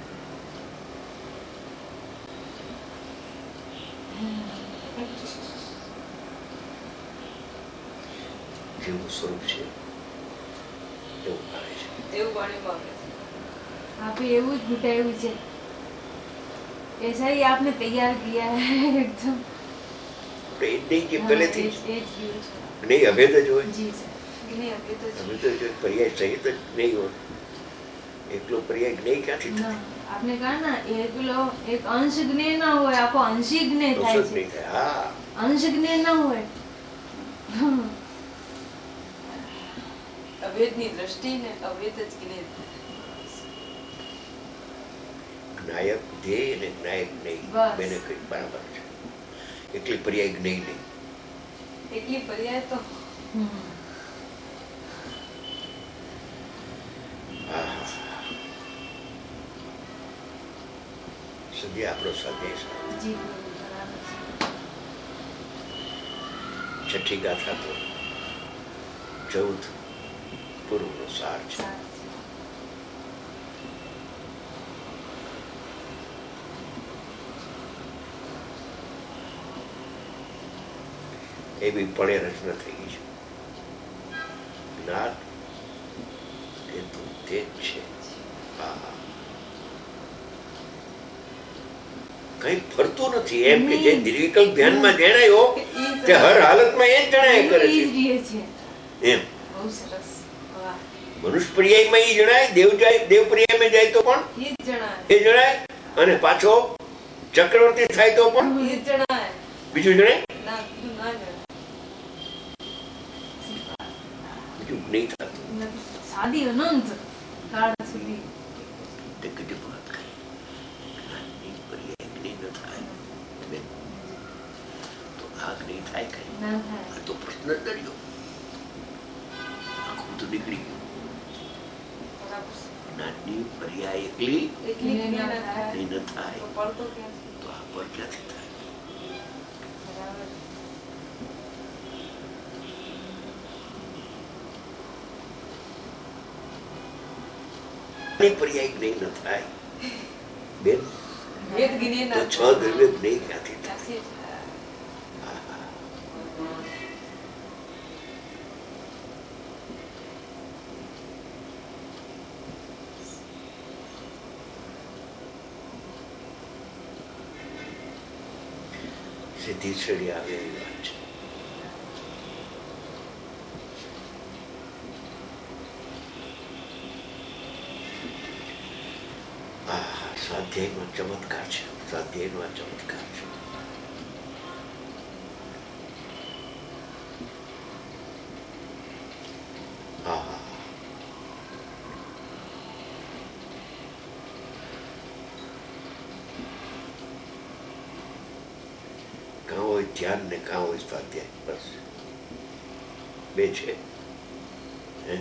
જેવું સ્વરૂપ છે એવું આવે છે. એવું વાણીમાં આવે છે. આપે એવું જ ઘટાયું છે. ऐसा ही आपने तैयार किया है एकदम. નહીં કે પહેલેથી જ્ઞેય અભેદ જ હોય. જી સર. જ્ઞેય અભેદ જ. અભેદ જ પર્યાય સહિત જ જ્ઞેય હોય. એકલો પર્યાય જ્ઞેય ક્યાંથી થાય? आपने कहा ना एकलो एक अंश ज्ञेय ना હોય, આખો અંશી જ્ઞેય થાય છે. હા, અંશ જ્ઞેય ના હોય. અભેદની દ્રષ્ટિને અભેદ જ જ્ઞેય. જ્ઞાયક ધ્યેય અને જ્ઞાયક જ્ઞેય બેને કઈ બરાબર છે. એકલી પર્યાય જ્ઞેય નહીં. એકલી પર્યાય તો સદ્ય આપણો સ્વાધ્યાય છે. છઠ્ઠી ગાથા તો ચૌદ પૂર્વનો સાર છે. એવી પળે રચના થઈ ગઈ છે. જ્ઞાન એ તો તે જ છે. કઈ ફરતું નથી. એમ કે જે નિર્વિકલ્પ ધ્યાનમાં જણાયો તે હર હાલતમાં એ જ જણાય કરે છે. એમ મનુષ્ય પર્યાયમાં એ જણાય, દેવ જાય દેવ પર્યાયમાં જાય તો પણ એ જણાય, અને પાછો ચક્રવર્તી થાય તો પણ બીજું જણાય? ના બીજું ના જણાય. બીજું નહીં થતું. સાદી અનંત કાળ સુધી તે ગજબ વાત કરી. જ્ઞાનની પર્યાય જ્ઞેય ન થાય. બેન, તો આ જ્ઞેય થાય કઈ? ના થાય. આ તો પ્રશ્ન જ કર્યો. આખું તો નીકળી ગયું. બરાબર છે. જ્ઞાનની પર્યાય એકલી એટલી જ્ઞેય ન થાય. જ્ઞેય ન થાય. તો પડતો ક્યાંથી? તો આ પર ક્યાંથી થાય? બરાબર. પર્યાય જ્ઞેય ન થાય. બેન, વેદ જ્ઞેય તો ના છ દ્રવ્ય જ્ઞેય ક્યાંથી થાય? ક્યાંથી થાય? સીધી છેડી આવે એવી વાત છે. સ્વાધ્યાયનો ચમત્કાર છે. સ્વાધ્યાયનો આ ચમત્કાર છે. હા હા કાં હોય ધ્યાન ને કાં હોય સ્વાધ્યાય. બસ બે છે. હે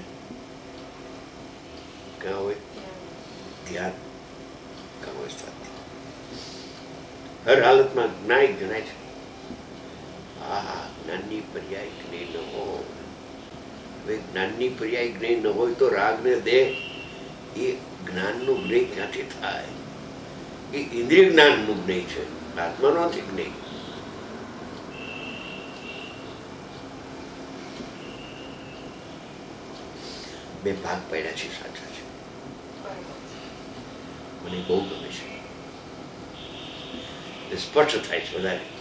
કાં હોય ધ્યાન, કાં હોય સ્વાધ્યાય. હર હાલતમાં જ્ઞાય ગણાય છે. આ જ્ઞાનની પર્યાય જ્ઞેય ન હોય. હવે જ્ઞાનની પર્યાય જ્ઞેય ન હોય તો રાગ ને દેહ એ જ્ઞાનનું જ્ઞેય ક્યાંથી થાય? એ ઇન્દ્રિય જ્ઞાનનું જ્ઞેય છે, આત્માનો નથી જ્ઞેય. બે ભાગ પડ્યા છે, સાચા છે. મને બહુ ગમે છે. સ્પષ્ટ થાય છે વધારે.